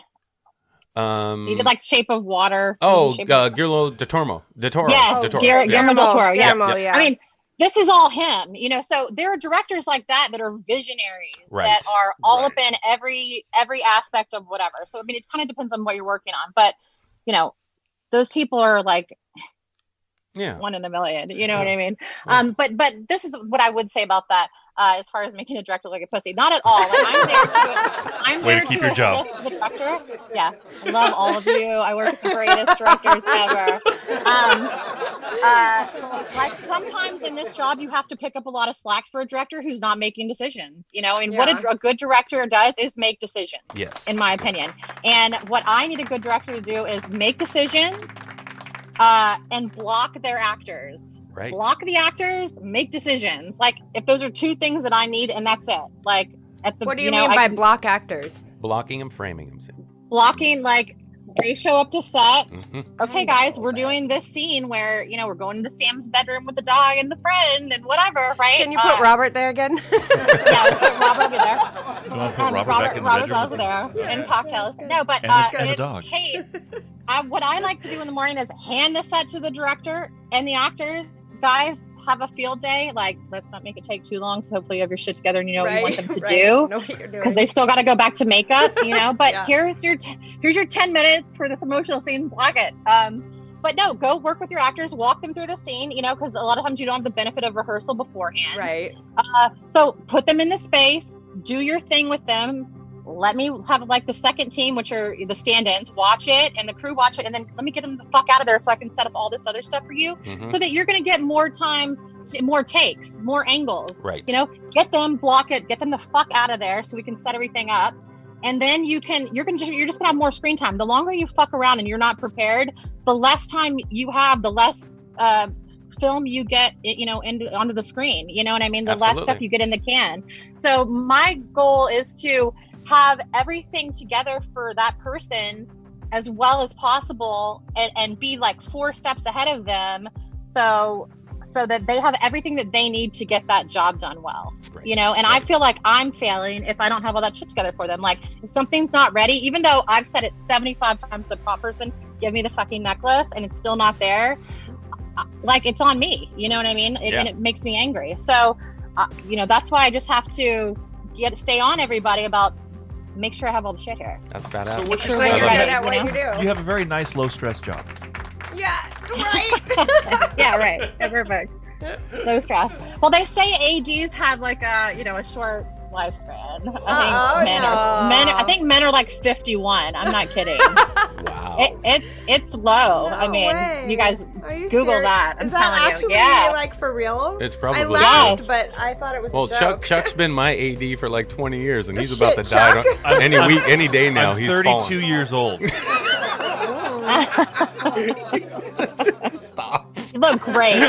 Um. He did like Shape of Water. oh, Shape uh, of- Guillermo del Toro. Del Toro. Yes, Del Toro. Guillermo- yeah. Guillermo del Toro, yeah. Guillermo, Yeah. yeah. I mean, this is all him, you know. So there are directors like that that are visionaries Right. that are all Right. up in every every aspect of whatever. So I mean, it kind of depends on what you're working on, but you know, those people are like Yeah. one in a million. You know what I mean? Um, but but this is what I would say about that. Uh, as far as making a director like a pussy, not at all. Like, I'm there to, I'm Way to there keep to your job. assist the director. Yeah, I love all of you. I work with the greatest directors ever. Um, uh, like sometimes in this job, you have to pick up a lot of slack for a director who's not making decisions. You know, and what Yeah. a, a good director does is make decisions. Yes. In my opinion, and what I need a good director to do is make decisions uh, and block their actors. Right. Block the actors, make decisions. Like if those are two things that I need, and that's it. Like at the what do you, know, mean I by can- block actors? Blocking and framing him. blocking? Like they show up to set. Mm-hmm. Okay, guys, we're doing this scene where you know we're going into Sam's bedroom with the dog and the friend and whatever, right? Can you put Uh, Robert there again? Yeah, we'll put Robert over there. You want to put Um, Robert, Robert, back in the Robert bedroom? Love's there and cocktails. No, but And uh, the- and the it- dog. hey, I, what I like to do in the morning is hand the set to the director and the actors. Guys, have a field day. Like, let's not make it take too long. Because hopefully you have your shit together and you know what you want them to right. do. Know what you're doing. Because they still got to go back to makeup, you know. But Yeah. here's your t- here's your ten minutes for this emotional scene. Block it. Um, but no, go work with your actors. Walk them through the scene, you know, because a lot of times you don't have the benefit of rehearsal beforehand. right. Uh, so put them in the space, do your thing with them. Let me have like the second team, which are the stand-ins, watch it, and the crew watch it, and then let me get them the fuck out of there so I can set up all this other stuff for you, Mhm. so that you're going to get more time, more takes, more angles. Right. You know, get them, block it, get them the fuck out of there so we can set everything up, and then you can you're gonna just you're just gonna have more screen time. The longer you fuck around and you're not prepared, the less time you have, the less uh, film you get, you know, into onto the screen. You know what I mean? The less Absolutely. stuff you get in the can. So my goal is to have everything together for that person as well as possible, and, and be like four steps ahead of them, so so that they have everything that they need to get that job done well. Right. You know, and I feel like I'm failing if I don't have all that shit together for them. Like if something's not ready, even though I've said it seventy-five times to the prop person, give me the fucking necklace, and it's still not there, like it's on me. You know what I mean? It, Yeah. And it makes me angry. So, uh, you know, that's why I just have to get stay on everybody about make sure I have all the shit here. That's badass. So what Sure, you're we're saying You're is ready. good at what you you know? do. you have a very nice low stress job. Yeah, right. Yeah, right. Yeah, perfect. No stress. Well, they say A Ds have like a you know a short lifespan. I Oh, think men no. are men. I think men are like fifty-one. I'm not kidding. Wow. it, it's it's low. No I mean, way. you guys Are you Google serious? that. I'm Is that telling you. actually Yeah. like for real? It's I probably laughed, Yes. but I thought it was well, a joke. Chuck Chuck's been my A D for like twenty years, and he's Shit, about to die Chuck. on- any week, any day now. I'm he's thirty-two falling. years old. Stop. You look great.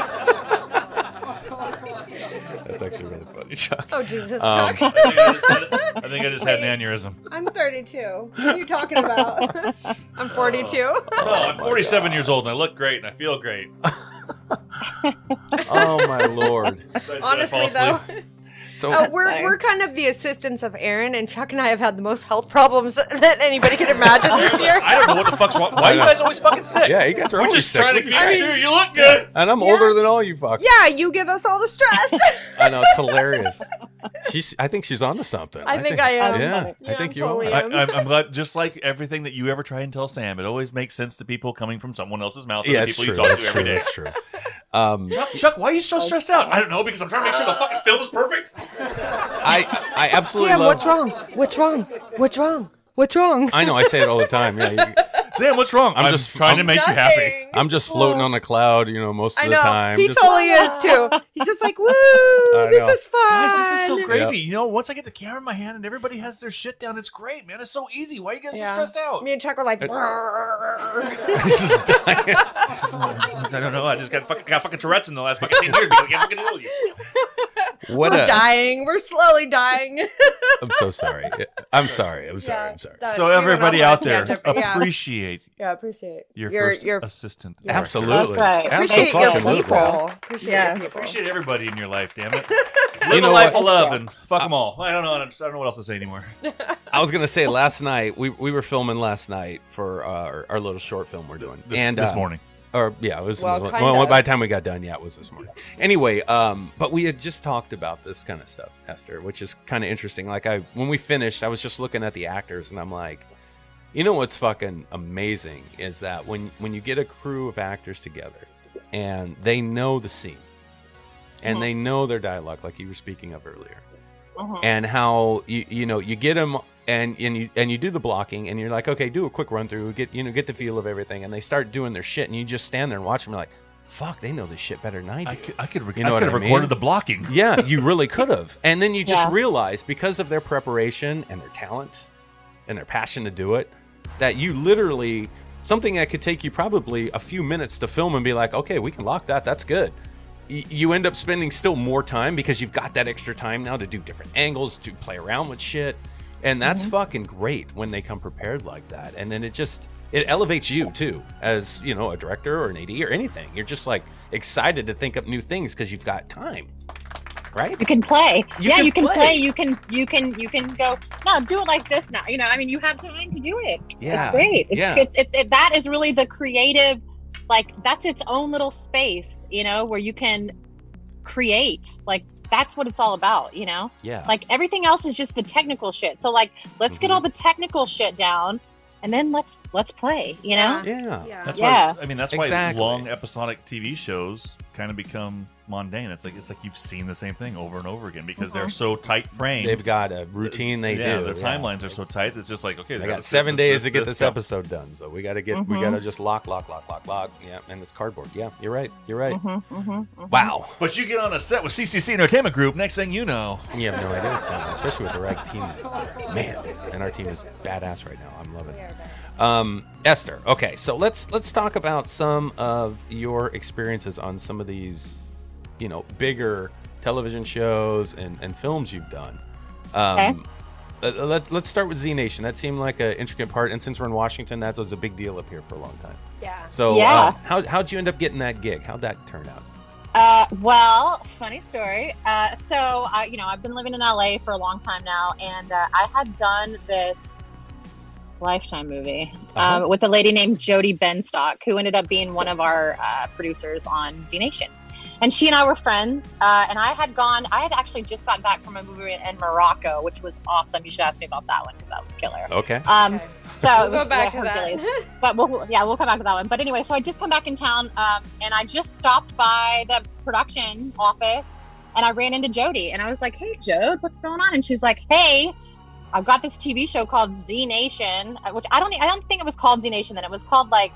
That's actually really funny, Chuck. Oh Jesus, Um, Chuck! I think I just had, I think I just had an aneurysm. I'm thirty-two. What are you talking about? I'm forty-two. No, I'm forty-seven years old and I look great and I feel great. Oh my lord. Did I Honestly, fall though, asleep? So uh, we're funny. we're kind of the assistants of Aaron, and Chuck and I have had the most health problems that anybody could imagine this year. I don't know what the fuck's wrong. Why are you guys always fucking sick? yeah, you guys are We're always just sick. trying to We- make sure you look good. and I'm Yeah. older than all you fucks. Yeah, you give us all the stress. I know, it's hilarious. She's. I think she's onto something. I think I am. Yeah, Yeah, I think I'm you totally are. I, I'm, I'm glad. Just like everything that you ever try and tell Sam, it always makes sense to people coming from someone else's mouth. than Yeah, the it's people true. you talk That's to true. every day. That's true. Um, Chuck, Chuck, why are you so stressed out? I don't know, because I'm trying to make sure the fucking film is perfect. I I absolutely Sam, love. what's wrong? What's wrong? What's wrong? What's wrong? I know. I say it all the time. Yeah. You, Sam, what's wrong? I'm, I'm just just- trying I'm- to make you happy. Nothing. I'm just floating on a cloud, you know, most of I the know. time. He Just- totally is too. He's just like, woo, I this know. is fun. Guys, this is so Yeah. gravy. You know, once I get the camera in my hand and everybody has their shit down, it's great, man. It's so easy. Why are you guys Yeah. so stressed out? Me and Chuck are like, This is dying. I don't know. I just got fucking, got fucking Tourette's in the last fucking ten years because I can't fucking deal with you. What we're a, dying. We're slowly dying. I'm so sorry. I'm sorry. I'm sorry. I'm sorry. That's- So we went everybody off on out a there, tangent, but yeah. appreciate Yeah, appreciate your, your first your assistant. Yeah. Absolutely. That's right. appreciate your Absolutely. people. Appreciate Yeah. your people. Appreciate everybody in your life, damn it. Live You know a life what? of love and fuck them all. I don't know. I don't know what else to say anymore. I was gonna say last night we we were filming last night for uh, our, our little short film we're doing, This, and this uh, morning. Or yeah, it was. Well, well, kind well, of. by the time we got done, yeah, it was this morning. Anyway, um, but we had just talked about this kind of stuff, Esther, which is kind of interesting. Like I, when we finished, I was just looking at the actors, and I'm like, you know what's fucking amazing is that when when you get a crew of actors together, and they know the scene, and Mhm. they know their dialogue, like you were speaking of earlier, Mhm. and how you you know you get them. And, and you and you do the blocking, and you're like, okay, do a quick run through, get you know, get the feel of everything, and they start doing their shit, and you just stand there and watch them. You're like, fuck, they know this shit better than I do. I could, I could, rec- You know I what could I have mean? recorded the blocking. Yeah, you really could have. And then you just Yeah. realize because of their preparation and their talent and their passion to do it, that you literally something that could take you probably a few minutes to film and be like, okay, we can lock that. That's good. Y- You end up spending still more time because you've got that extra time now to do different angles, to play around with shit. And that's fucking great when they come prepared like that. And then it just, it elevates you too, as, you know, a director or an A D or anything. You're just like excited to think up new things because you've got time, right? You can play. You yeah, can you can play. play. You can you can you can go. No, do it like this now. You know, I mean, you have time to do it. Yeah. It's great. It's, Yeah. it's, it's it, that is really the creative. Like that's its own little space. You know, where you can create. Like that's what it's all about. You know, Yeah. like everything else is just the technical shit. So like, let's get Mhm. all the technical shit down, and then let's let's play. You know. yeah. Yeah. That's Yeah. why I mean that's Exactly. why long episodic T V shows kind of become mundane. It's like it's like you've seen the same thing over and over again because they're Mhm. so tight framed. They've got a routine they yeah, do. their timelines are so tight. It's just like okay, I they got seven days to get this stuff. episode done, so we got to get we Mhm. got to just lock, lock, lock, lock, lock. Yeah, and it's cardboard. Yeah, you're right. You're right. Mm-hmm, mm-hmm, mm-hmm. Wow. But you get on a set with C C C Entertainment Group. Next thing you know, You have no idea what's going on, especially with the right team. Man, and our team is badass right now. I'm loving it. Um, Esther. Okay, so let's let's talk about some of your experiences on some of these, you know, bigger television shows and, and films you've done. Um, uh, let, let's start with Z Nation. That seemed like an intricate part, and since we're in Washington, that was a big deal up here for a long time. Yeah. So, Yeah. um, how how'd you end up getting that gig? How'd that turn out? Uh, well, funny story. Uh, so, uh, you know, I've been living in L A for a long time now, and uh, I had done this Lifetime movie Uh-huh. um, with a lady named Jodie Benstock, who ended up being one of our uh, producers on Z Nation. And she and I were friends, uh, and I had gone, I had actually just gotten back from a movie in Morocco, which was awesome. You should ask me about that one because that was killer. Okay. Um, Okay. So We'll it was- go back yeah, to Hercules. that. But we'll, yeah, we'll come back to that one. But anyway, so I just come back in town, um, and I just stopped by the production office, and I ran into Jodie, and I was like, "Hey, Jode, what's going on?" And she's like, "Hey, I've got this T V show called Z Nation, which I don't, I don't think it was called Z Nation then. It was called like,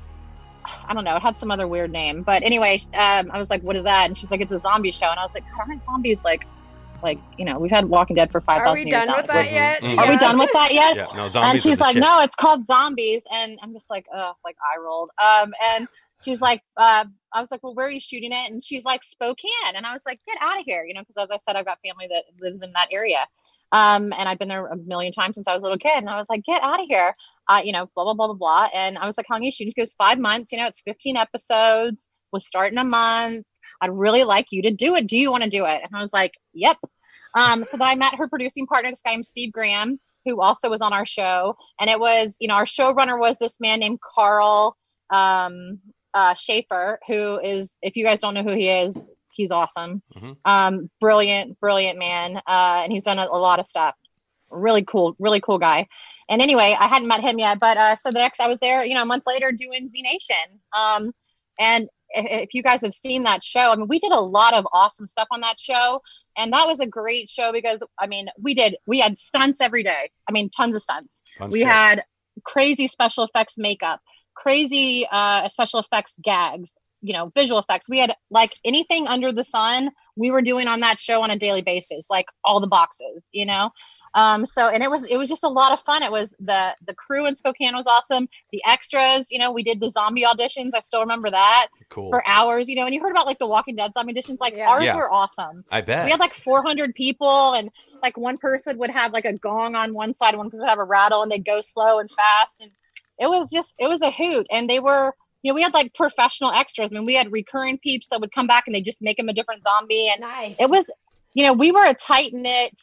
I don't know, it had some other weird name. But anyway, um, I was like, "What is that?" And she's like, "It's a zombie show." And I was like, "Aren't zombies like, like you know, we've had Walking Dead for five Are thousand we years done now. with that yet? Mhm. Are we Yeah. done with that yet?" Yeah. No, zombies. And are she's the like, shit. "No, it's called Zombies." And I'm just like, "Ugh," like I rolled. Um, and she's like, uh, I was like, "Well, where are you shooting it?" And she's like, "Spokane." And I was like, "Get out of here," you know, because as I said, I've got family that lives in that area. Um, and I've been there a million times since I was a little kid. And I was like, "Get out of here," uh, you know, blah blah blah blah blah. And I was like, "How long are you shooting?" She goes, "Five months. You know, it's fifteen episodes. We'll start in a month. I'd really like you to do it. Do you want to do it?" And I was like, "Yep." Um, so then I met her producing partner, this guy named Steve Graham, who also was on our show. And it was, you know, our showrunner was this man named Carl um, uh, Schaefer, who is, if you guys don't know who he is, he's awesome. Mhm. Um, brilliant, brilliant man. Uh, and he's done a, a lot of stuff. Really cool, really cool guy. And anyway, I hadn't met him yet, but uh, so the next, I was there, you know, a month later doing Z Nation. Um, and if, if you guys have seen that show, I mean, we did a lot of awesome stuff on that show. And that was a great show because, I mean, we did, we had stunts every day. I mean, tons of stunts. Fun we shit. had crazy special effects makeup, crazy uh, special effects gags, you know, visual effects. We had like anything under the sun we were doing on that show on a daily basis, like all the boxes, you know? Um, so, and it was, it was just a lot of fun. It was the, the crew in Spokane was awesome. The extras, you know, we did the zombie auditions. I still remember that Cool. for hours, you know, and you heard about like the Walking Dead zombie auditions, like Yeah. ours Yeah. were awesome. I bet. We had like four hundred people, and like one person would have like a gong on one side, one person would have a rattle, and they'd go slow and fast. And it was just, it was a hoot. And they were, you know, we had like professional extras. I mean, we had recurring peeps that would come back and they just make them a different zombie. And Nice. it was, you know, we were a tight knit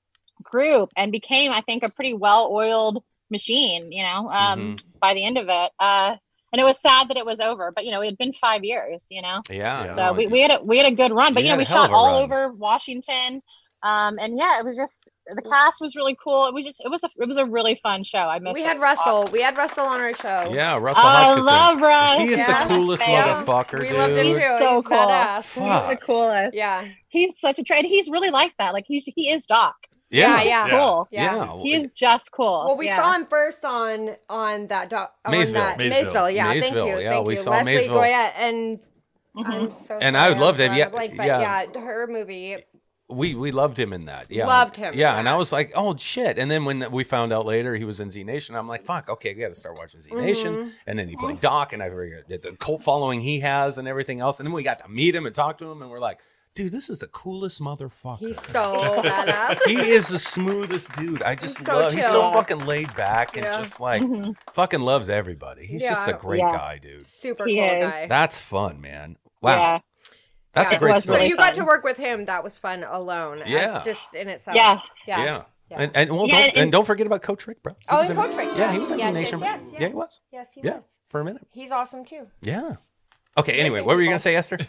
group and became, I think, a pretty well oiled machine, you know, um, Mm-hmm. by the end of it. Uh, and it was sad that it was over, but you know, it had been five years, you know. Yeah. Yeah. So no, we, you- we had a we had a good run, but You you know, had we a hell shot of a all run. over Washington. Um, and yeah, it was just, the cast was really cool. It was just, it was a, it was a really fun show. I missed we it. had Russell. We had Russell on our show. Yeah, Russell I Hutchinson. love Russ. He is Yeah. the coolest Yeah. motherfucker, We dude. loved him too. He's so He's cool. badass. He's the Fuck. coolest. Yeah. He's such a trade. He's really like that. Like he's he is Doc. Yeah. Yeah, yeah. He's cool. Yeah. Yeah. He is just cool. Well, we Yeah. saw him first on on that doc, on Maysville. that Maysville. Maysville. Yeah, thank Maysville, you, yeah, thank we you, saw Leslie Maysville. Goyette, and Mhm. I'm so And sorry, I would love I'm to- drawing yeah, a blank, but yeah. yeah, her movie. We we loved him in that. Yeah. Loved him, Yeah, and yeah. I was like, oh shit. And then when we found out later he was in Z Nation, I'm like, fuck, okay, we got to start watching Z Nation. Mm-hmm. And then he played Doc, and I figured the cult following he has and everything else. And then we got to meet him and talk to him, and we're like, dude, this is the coolest motherfucker. He's so badass. he is the smoothest dude. I just He's so love. He's so chill. fucking laid back and Yeah. just like Mhm. fucking loves everybody. He's just a Yeah. great Yeah. guy, dude. Super He cool is. guy. That's fun, man. Wow, Yeah. that's Yeah. a great It was So story. really you got fun. to work with him. That was fun alone. as Yeah. just in itself. Yeah. Yeah. Yeah. Yeah. And and, well, Yeah, don't, and- and, don't forget about Coach Rick, bro. He Oh, was and in- Coach Rick, Yeah, yeah. he was in Yes, Z Nation. yes, yes, Yeah, he was. Yes, he Yeah, was. for a minute. He's awesome too. Yeah. Okay. Anyway, what were you gonna say, Esther?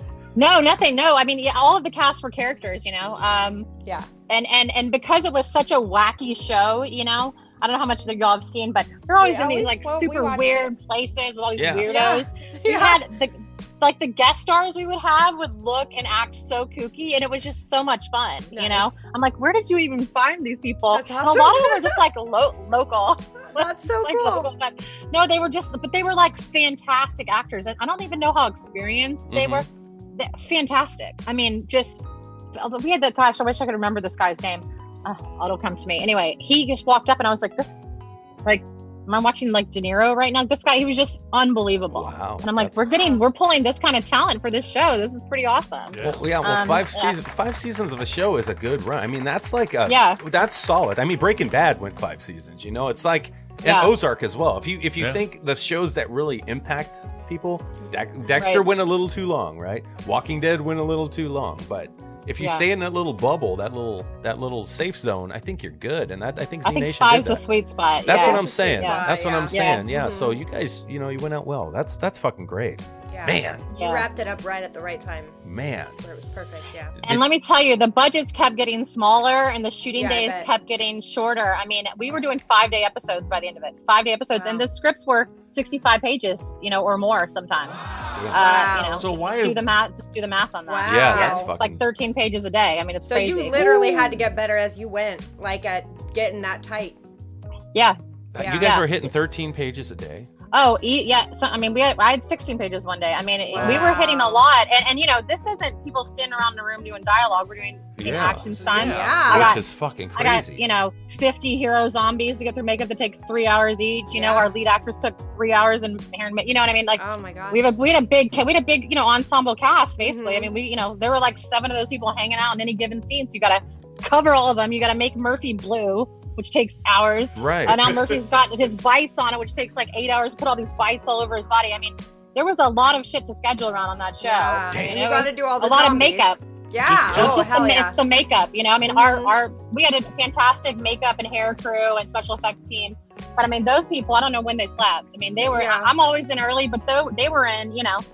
No, nothing. No, I mean, yeah, all of the cast were characters, you know. Um, Yeah. and and and because it was such a wacky show, you know, I don't know how much of y'all have seen, but they're always We in these always- like well, we super watched weird places with all these Yeah. weirdos. We Yeah. had the like the guest stars we would have would look and act so kooky, and it was just so much fun. You Nice. know, I'm like, where did you even find these people? That's And a awesome. lot of them are just like lo- local. That's so like cool. local, but no, they were just, but they were like fantastic actors, and I don't even know how experienced they Mhm. were. They're fantastic. I mean, just we had the gosh. I wish I could remember this guy's name. Uh, it'll come to me anyway. He just walked up, and I was like, "This, like, am I watching like De Niro right now?" This guy, he was just unbelievable. Wow. And I'm like, That's- "We're getting, we're pulling this kind of talent for this show. This is pretty awesome." Yeah. Well, yeah, well, Um, five yeah. seasons, five seasons of a show is a good run. I mean, that's like a Yeah. that's solid. I mean, Breaking Bad went five seasons. You know, it's like and Yeah. Ozark as well. If you if you Yeah. think the shows that really impact people, Dex- Dexter Right. went a little too long, right? Walking Dead went a little too long, but if you Yeah. stay in that little bubble, that little that little safe zone, I think you're good. And that I think Z I think Nation did five's that. a sweet spot. That's yeah. what I'm It's a saying. sweet spot, That's what yeah. I'm Yeah. saying. Yeah. So Mhm. you guys, you know, you went out well. That's that's fucking great, Yeah. man. You Yeah. wrapped it up right at the right time Man. where it was perfect. Yeah. And let me tell you, the budgets kept getting smaller and the shooting Yeah, I days bet. kept getting shorter. I mean, we were doing five day episodes by the end of it, five day episodes, Wow. and the scripts were sixty-five pages, you know, or more sometimes. Yeah. Uh, Wow. you know, So just why- do the math? Just do the math on that. Wow. Yeah, that's Wow. fucking Like thirteen pages a day. I mean, it's So crazy. you literally had to get better as you went, like at getting that tight. yeah. Yeah. You guys Yeah. were hitting thirteen pages a day. Oh, e- yeah. So, I mean, we had, I had sixteen pages one day. I mean, it- we were Wow. hitting a lot, and and you know, this isn't people standing around in a room doing dialogue. We're doing you know, Yeah. action stunts. Yeah. I got- Which is fucking I crazy. got, you know, fifty hero zombies to get their makeup that takes three hours each. You know, Yeah. our lead actors took three hours and hair and ma- you know what I mean? Like, Oh my god. we have a, we had a big, we had a big, you know, ensemble cast basically. Mhm. I mean, we, you know, there were like seven of those people hanging out in any given scene. So you got to cover all of them. You got to make Murphy blue, which takes hours. Right. Uh, now Murphy's got his bites on it, which takes like eight hours to put all these bites all over his body. I mean, there was a lot of shit to schedule around on that show. Yeah. Damn. And And you it got to was do all the a lot of zombies. makeup. Yeah. It's oh, just hell the, yeah. it's the makeup, you know. I mean, Mhm. our our we had a fantastic makeup and hair crew and special effects team, but I mean, those people, I don't know when they slept. I mean, they were. Yeah. I'm always in early, but though they were in, you know,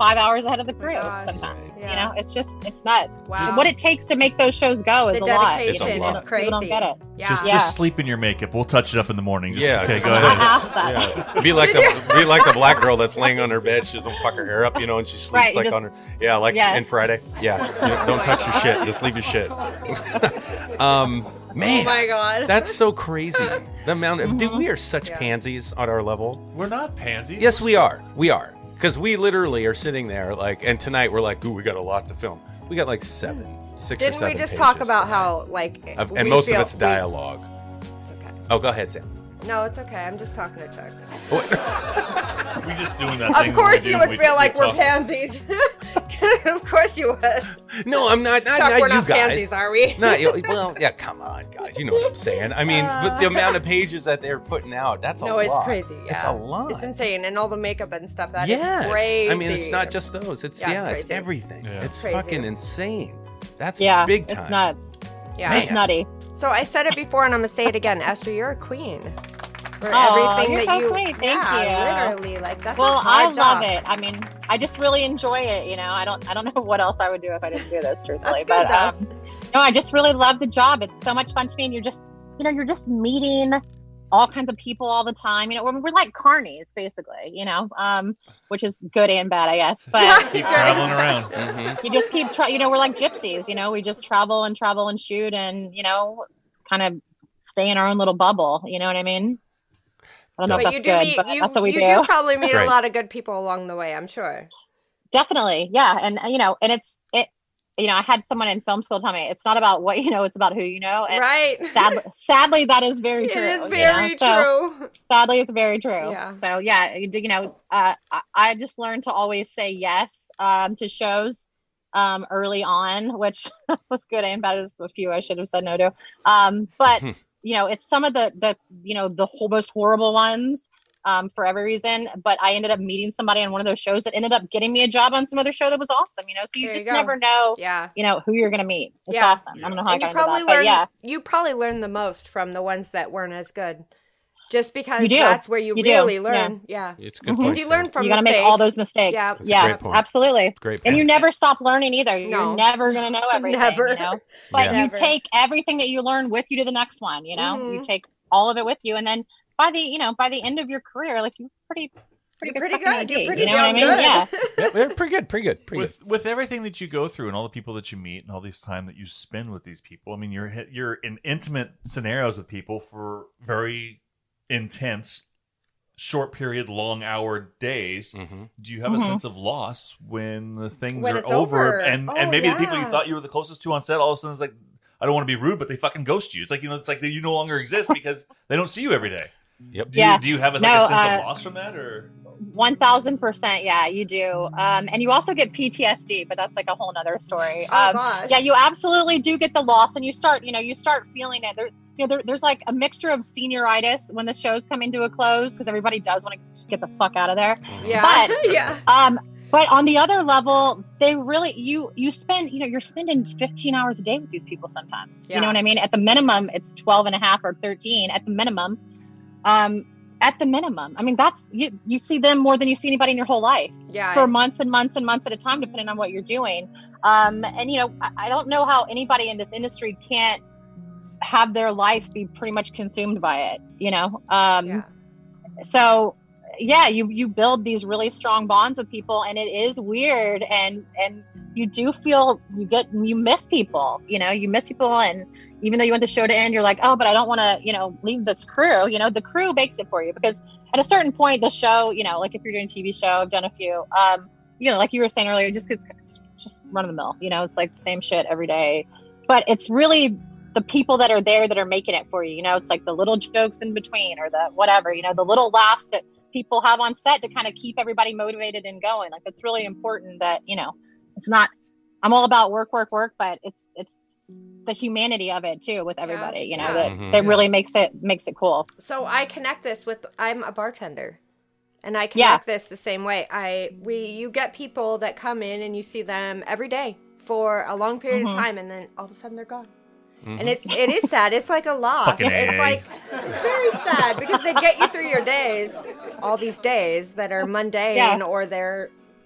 five hours ahead of the crew gosh. sometimes. Yeah. You know, it's just it's nuts. Wow. What it takes to make those shows go is The a lot. dedication It's a lot. is crazy. People don't get it. Yeah. Just, Yeah. just sleep in your makeup. We'll touch it up in the morning. Just, Yeah, Okay, just- go I ahead. asked that. Yeah. Be like the be like the black girl that's laying on her bed. She doesn't fuck her hair up, you know, and she sleeps Right, you like just- on her. Yeah, like Yes. in Friday. Yeah, You don't touch your shit. Just leave your shit. um, man, Oh my god. that's so crazy. The amount of dude, we are such Yeah. pansies on our level. We're not pansies. Yes, we are. We are. Because we literally are sitting there, like, and tonight we're like, ooh, we got a lot to film. We got like seven, six or Didn't seven we just pages talk about tonight. how like Of- we and most feel, of it's we- dialogue. It's okay. Oh, go ahead, Sam. No, it's okay. I'm just talking to Chuck. We just doing that thing. Of course we do you when would we- feel we like we're talk. pansies. Of course you would. No, I'm not. Not, Chuck, not we're you not guys. pansies, are we? Not you. Well, yeah. Come on, guys. You know what I'm saying. I mean, but the amount of pages that they're putting out—that's a No, lot. it's crazy. Yeah. It's a lot. It's insane, and all the makeup and stuff. That is yes. crazy. I mean, it's not just those. It's Yeah, yeah, it's it's, crazy. everything. Yeah. It's Crazy. fucking insane. That's Yeah, big time. it's nuts. yeah. Man. It's nutty. So I said it before, and I'm gonna say it again. Esther, you're a queen. For Aw, everything you're that so you, sweet. Thank yeah, you. literally, like that's. Well, a I hard love job. it. I mean, I just really enjoy it. You know, I don't, I don't know what else I would do if I didn't do this, truthfully. That's good, but um, no, I just really love the job. It's so much fun to me, and you're just, you know, you're just meeting all kinds of people all the time. You know, we're, we're like carnies, basically. You know, um, which is good and bad, I guess. But Keep um, traveling around. Mhm. you just keep, tra- you know, we're like gypsies. You know, we just travel and travel and shoot, and you know, kind of stay in our own little bubble. You know what I mean? I don't know But if you that's do good, meet, but you, that's what we you do. do probably meet Right. a lot of good people along the way. I'm sure. Definitely. Yeah. And, uh, you know, and it's, it, you know, I had someone in film school tell me it's not about what you know, it's about who you know. And Right. sadly, sadly, that is very It true. is you very know? So, true. sadly, it's very true. Yeah. So, yeah, you, do- you know, uh, I, I just learned to always say yes um, to shows um, early on, which was good and bad. There's a few I should have said no to. Um, but, you know, it's some of the, the, you know, the whole most horrible ones. Um, for every reason, but I ended up meeting somebody on one of those shows that ended up getting me a job on some other show that was awesome, you know, so you There you just go. never know, Yeah. you know, who you're going to meet. It's Yeah. awesome. I don't know how And I you got into probably that, learn. but yeah, You probably learn the most from the ones that weren't as good, just because You do. that's where you, You do. really Yeah. learn. Yeah. It's a good Mhm. point. And you Sam. learn from you got to make mistakes. all those mistakes. Yeah. That's a Yeah, great point. absolutely. Great. And you point. never stop learning either. You're No. never going to know everything, Never. you know, but Yeah. you Never. take everything that you learn with you to the next one, you know, you Mhm. take all of it with you. And then by the, you know, by the end of your career, like you're pretty, pretty, You're good pretty fucking good. A D, You're pretty you know what I damn mean? good. Yeah. Yeah, they're pretty good. Pretty good. Pretty with with everything that you go through and all the people that you meet and all this time that you spend with these people, I mean, you're hit- you're in intimate scenarios with people for very intense, short period, long hour days. good. hmm Do you have a Mhm. sense of loss when the things When are it's over, over. and Oh, and maybe the people you yeah. thought you were the closest to on set, all of a sudden it's like, I don't want to be rude, but they fucking ghost you. It's like, you know, it's like that you no longer exist because they don't see you every day. Yep. Do Yeah. you, do you have like, No, a sense uh, of loss from that, or One thousand percent, yeah, you do, um, and you also get P T S D, but that's like a whole nother story. Oh um, gosh. yeah, you absolutely do get the loss, and you start, you know, you start feeling it. There, you know, there, there's like a mixture of senioritis when the show's coming to a close because everybody does want to just get the fuck out of there. Yeah. But- yeah. Um, but on the other level, they really you you spend, you know, you're spending fifteen hours a day with these people sometimes. Yeah. You know what I mean? At the minimum, it's twelve and a half or thirteen at the minimum. Um, at the minimum, I mean, that's you. You see them more than you see anybody in your whole life Yeah. for months and months and months at a time, depending on what you're doing. Um, and you know, I, I don't know how anybody in this industry can't have their life be pretty much consumed by it. You know, um, yeah. so yeah, you you build these really strong bonds with people, and it is weird, and and you do feel you get you miss people. You know, you miss people, and even though you want the show to end, you're like, oh, but I don't want to, you know, leave this crew. You know, the crew makes it for you because at a certain point, the show, you know, like if you're doing a T V show, I've done a few. Um, you know, like you were saying earlier, it just gets it's just run of the mill. You know, it's like the same shit every day, but it's really the people that are there that are making it for you. You know, it's like the little jokes in between or the whatever. You know, the little laughs that people have on set to kind of keep everybody motivated and going. Like it's really important that, you know, it's not, I'm all about work, work, work, but it's, it's the humanity of it too with everybody, you know, Yeah. that, Mhm. that really makes it, makes it cool. So I connect this with I'm a bartender. And I Yeah. connect this the same way. I we you get people that come in and you see them every day for a long period Mhm. of time and then all of a sudden they're gone. Mhm. And it's it is sad. It's like a loss. Fucking It's A A. like very sad because they get you through your days, all these days that are mundane Yeah. or they're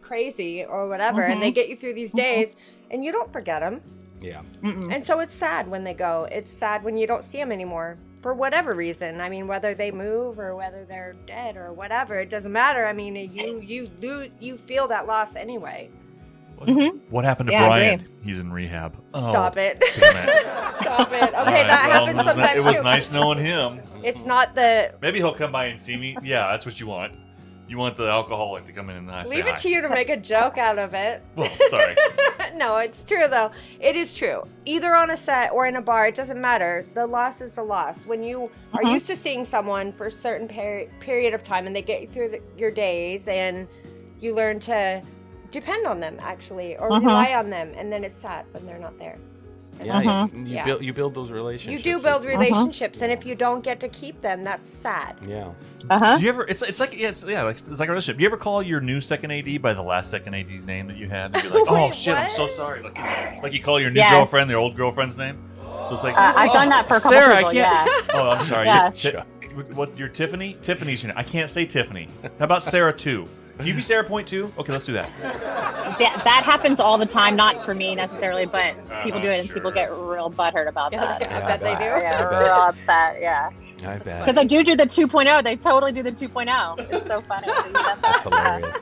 crazy or whatever, Mhm. and they get you through these days, and you don't forget them. Yeah. Mm-mm. And so it's sad when they go. It's sad when you don't see them anymore for whatever reason. I mean, whether they move or whether they're dead or whatever, it doesn't matter. I mean, you you do you feel that loss anyway. What, Mhm. what happened to Yeah, I Brian? agree. He's in rehab. Oh, Stop it. damn it. Stop it. Okay, All right, that well, happens it was, sometimes ni- it was too. nice knowing him. It's not the. Maybe he'll come by and see me. Yeah, that's what you want. You want the alcoholic to come in and I say Leave hi. it to you to make a joke out of it. Well, sorry. No, it's true though. It is true. Either on a set or in a bar, it doesn't matter. The loss is the loss. When you are Mhm. used to seeing someone for a certain peri- period of time and they get you through the, your days and you learn to depend on them actually or Mhm. rely on them, and then it's sad when they're not there. And Yeah, like, you, you Yeah. build you build those you relationships. do build with- relationships, and if you don't get to keep them, that's sad. Yeah. Uh-huh. Do you ever? It's it's like yeah, it's, yeah, like, it's like a relationship. Do you ever call your new second A D by the last second A D's name that you had? And be like, oh Wait, shit, I'm so what? sorry. Like, like you call your new Yes. girlfriend their old girlfriend's name. So it's like, Uh, I've oh, done that for a couple Sarah, people, I can't. yeah. Oh, I'm sorry. Yeah. You're Ti- what? You're Tiffany? Tiffany's your name. I can't say Tiffany. How about Sarah two? Can you be Sarah point two? Okay, let's do that. That, that happens all the time, not for me necessarily, but people do it and sure. people get real butthurt about Yeah, that. I bet they do. Yeah, I bet. real upset, yeah. I bet. Because I do do the two point oh. They totally do the two point oh. It's so funny. That's hilarious.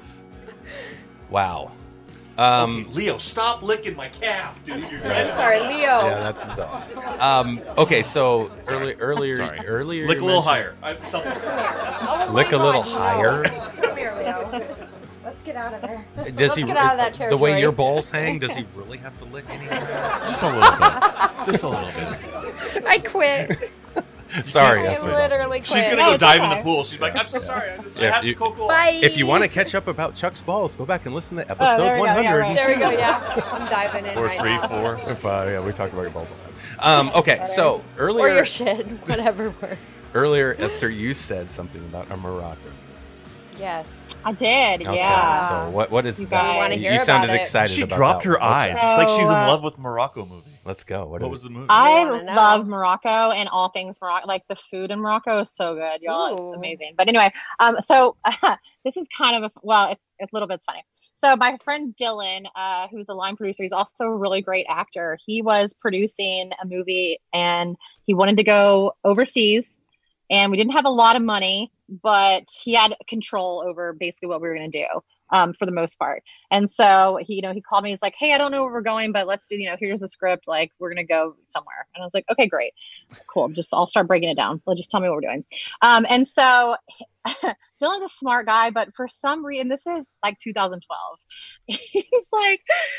Wow. Um, Okay, Leo, stop licking my calf, dude. You're I'm sorry, Leo. yeah, that's the dog. Um, okay, so early, earlier, Sorry. earlier, Lick a you little mentioned- higher. I, something. Oh my Lick a little God, no. higher. Come here, Leo. Let's get out of there. Does Let's he get out of that the territory. way your balls hang? Does he really have to lick anything? Just a little bit. Just a little bit. I quit. Sorry, I Esther. literally quit. She's gonna No, go it's dive okay. in the pool. She's like, I'm so sorry. I just I Yeah, have you- to go cool. Bye. If you want to catch up about Chuck's balls, go back and listen to Oh, episode there we go, yeah, one hundred. right. There we go. Yeah, I'm diving in Or right three, now. four. If, uh, yeah, we talk about your balls all the time. Um, okay, so Or earlier, your shit, whatever works. earlier, Esther, you said something about a Morocco. Yes. I did, Okay, yeah. So what? What is You that? guys wanna You- hear you sounded about it. excited She about dropped that. her What's eyes. that? It's like she's in So, uh, love with Morocco movie. Let's go. What, What is was the movie? I wanna know. love Morocco and all things Morocco. Like the food in Morocco is so good, y'all. Ooh. It's amazing. But anyway, um, so this is kind of a well, it's, it's a little bit funny. So my friend Dylan, uh, who's a line producer, he's also a really great actor. He was producing a movie and he wanted to go overseas, and we didn't have a lot of money, but he had control over basically what we were going to do. Um, for the most part. And so he, you know, he called me, he's like, hey, I don't know where we're going, but let's do, you know, here's the script. Like, we're going to go somewhere. And I was like, okay, great. Cool. Just, I'll start breaking it down. Well, just tell me what we're doing. Um, and so Dylan's a smart guy, but for some reason, this is like two thousand twelve. He's like,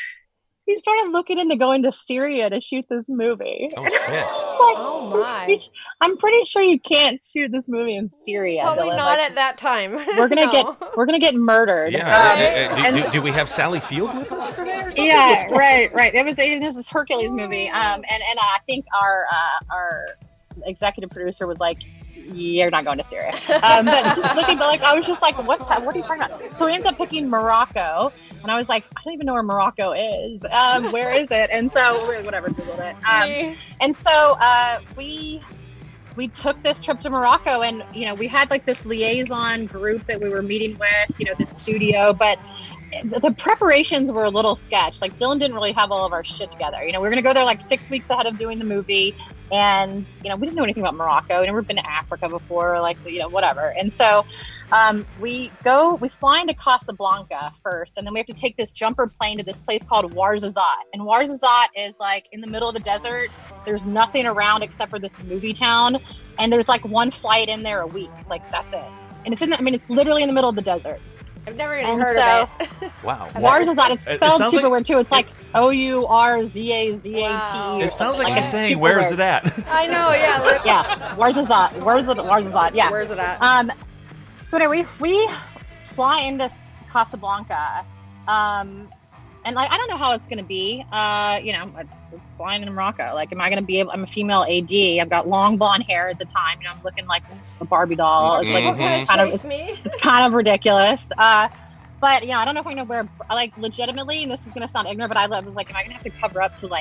he started looking into going to Syria to shoot this movie. Oh, shit. It's like, Oh my. "You sh- I'm pretty sure you can't shoot this movie in Syria. Probably Dylan. not Like, at that time. we're gonna No. get we're gonna get murdered. Yeah. Um, uh, uh, do, and- do, do we have Sally Field with us today or something? yeah, right, right. It was it was this Hercules movie, um, and and I think our uh, our executive producer was like, "You're not going to Syria." Um, but just looking, but like I was just like, "What's that? What are you talking about?" So he ends up picking Morocco, and I was like, "I don't even know where Morocco is. Um, where is it?" And so whatever, Googled it. Um, Me. and so uh, we we took this trip to Morocco, and you know we had like this liaison group that we were meeting with, you know, this studio, but the, the preparations were a little sketch. Like Dylan didn't really have all of our shit together. You know, we were gonna go there like six weeks ahead of doing the movie, and you know we didn't know anything about Morocco. We'd never been to Africa before, like you know whatever. And so um, we go, we fly into Casablanca first, and then we have to take this jumper plane to this place called Ouarzazate. And Ouarzazate is like in the middle of the desert. There's nothing around except for this movie town, and there's like one flight in there a week. Like that's it. And it's in, the, I mean, it's literally in the middle of the desert. I've never even And heard so- of it. Wow. Ouarzazate, it's It- it spelled sounds super like- weird too. It's like it's- O U R Z A Z A T E. Wow. It sounds like Like she's a saying, super "Where is word. it at?" I know, yeah. Look, Yeah, Ouarzazate, Ouarzazate, Ouarzazate, yeah. Where's it at? Um, so anyway, we we fly into Casablanca, um, and like I don't know how it's gonna be. Uh, you know, I'm flying in Morocco. Like, am I gonna be able? I'm a female A D. I've got long blonde hair at the time. You know, I'm looking like a Barbie doll. It's like Mhm. Okay, kind of chase it's, me. it's kind of ridiculous. Uh, but you know, I don't know if I'm gonna wear like legitimately. And this is gonna sound ignorant, but I was like, am I gonna have to cover up to like? I'm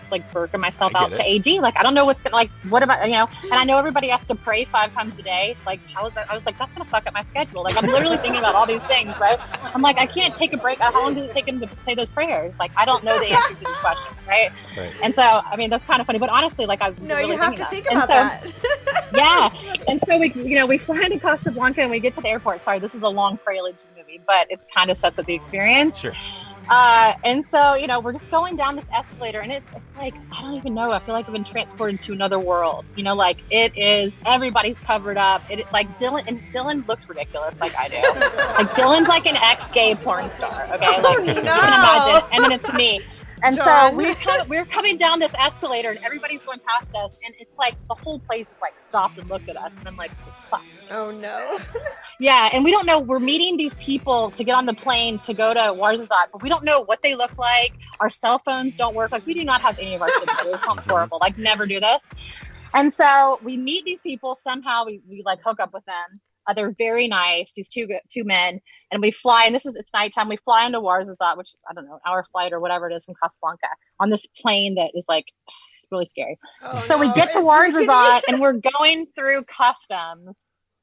like burking myself I out get to it. A D. Like, I don't know what's gonna, like, what about, you know, and I know everybody has to pray five times a day. Like, how is that? I was like, that's gonna fuck up my schedule. Like, I'm literally thinking about all these things, right? I'm like, I can't take a break. How long does it take him to say those prayers? Like, I don't know the answer to these questions, right? Right. And so, I mean, that's kind of funny, but honestly, like, I was No, really you have thinking to that. think And about so, that. yeah. And so we, you know, we fly into Casablanca and we get to the airport. Sorry, this is a long prelude to the movie, but it kind of sets up the experience. Sure. Uh, and so, you know, we're just going down this escalator and it, it's like, I don't even know. I feel like I've been transported to another world, you know, like it is, everybody's covered up. It like Dylan, and Dylan looks ridiculous like I do. Like Dylan's like an ex-gay porn star. Okay. Like you can imagine. And then it's me. And John. so we're coming, we're coming down this escalator and everybody's going past us. And it's like the whole place is like stopped and looked at us. And I'm like, fuck. Oh no. Yeah, and we don't know. We're meeting these people to get on the plane to go to Ouarzazate, but we don't know what they look like. Our cell phones don't work. Like, we do not have any of our shit together. This sounds horrible. Like, never do this. And so we meet these people. Somehow we, we like hook up with them. Uh, they're very nice, these two two men. And we fly, and this is, it's nighttime. We fly into Ouarzazate, which, I don't know, hour flight or whatever it is from Casablanca, on this plane that is like, it's really scary. Oh, So we no, get to it's Ouarzazate, really- and we're going through customs.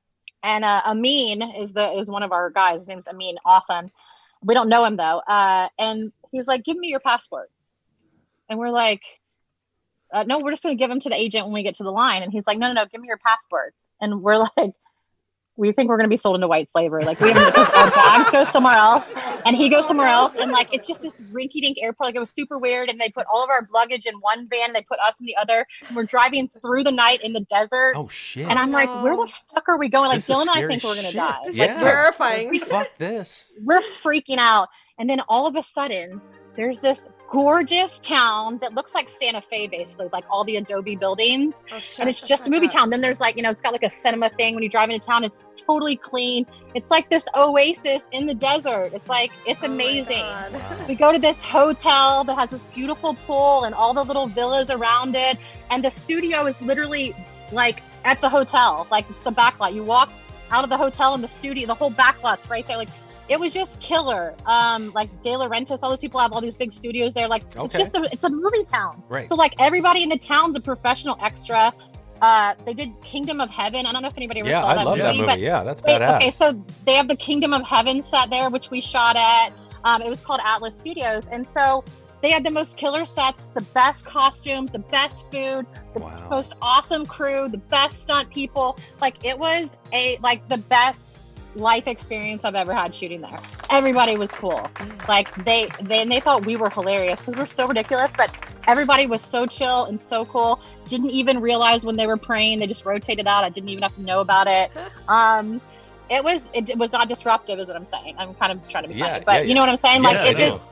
And uh, Amin is the is one of our guys. His name's Amin. Awesome. We don't know him though. Uh, and he's like, "Give me your passports." And we're like, uh, "No, we're just going to give them to the agent when we get to the line." And he's like, "No, no, no, give me your passports." And we're like, "We think we're going to be sold into white slavery. Like, we haven't, because our bags go somewhere else, and he goes somewhere else, and like it's just this rinky-dink airport. Like, it was super weird. And they put all of our luggage in one van, and they put us in the other. And we're driving through the night in the desert. Oh shit. And I'm like, where the fuck are we going? Like, This is Dylan and I scary think we're gonna shit. die. This Yeah. is terrifying. Fuck this. We're freaking out. And then all of a sudden, there's this gorgeous town that looks like Santa Fe, basically, like all the Adobe buildings. Oh, shut And it's the just a fuck movie up. town. Then there's like, you know, it's got like a cinema thing when you drive into town. It's totally clean. It's like this oasis in the desert. It's like, it's Oh my amazing. God. We go to this hotel that has this beautiful pool and all the little villas around it. And the studio is literally like at the hotel. Like, it's the backlot. You walk out of the hotel and the studio, the whole backlot's right there. Like, it was just killer. Um, like De Laurentiis, all those people have all these big studios there. Like, it's Okay. just a, it's a movie town. Right. So like everybody in the town's a professional extra. Uh, they did Kingdom of Heaven. I don't know if anybody ever Yeah, saw I that love movie, that movie. but Yeah, that's they- badass. okay, so they have the Kingdom of Heaven set there, which we shot at. Um, it was called Atlas Studios, and so they had the most killer sets, the best costumes, the best food, the Wow. most awesome crew, the best stunt people. Like, it was a like the best life experience I've ever had shooting there. Everybody was cool. Like, they they and they thought we were hilarious because we're so ridiculous, but everybody was so chill and so cool. Didn't even realize when they were praying. They just rotated out. I didn't even have to know about it. Um, it was it, it was not disruptive, is what I'm saying. I'm kind of trying to be Yeah, funny, but yeah, you know what I'm saying? Like, Yeah, it I know. just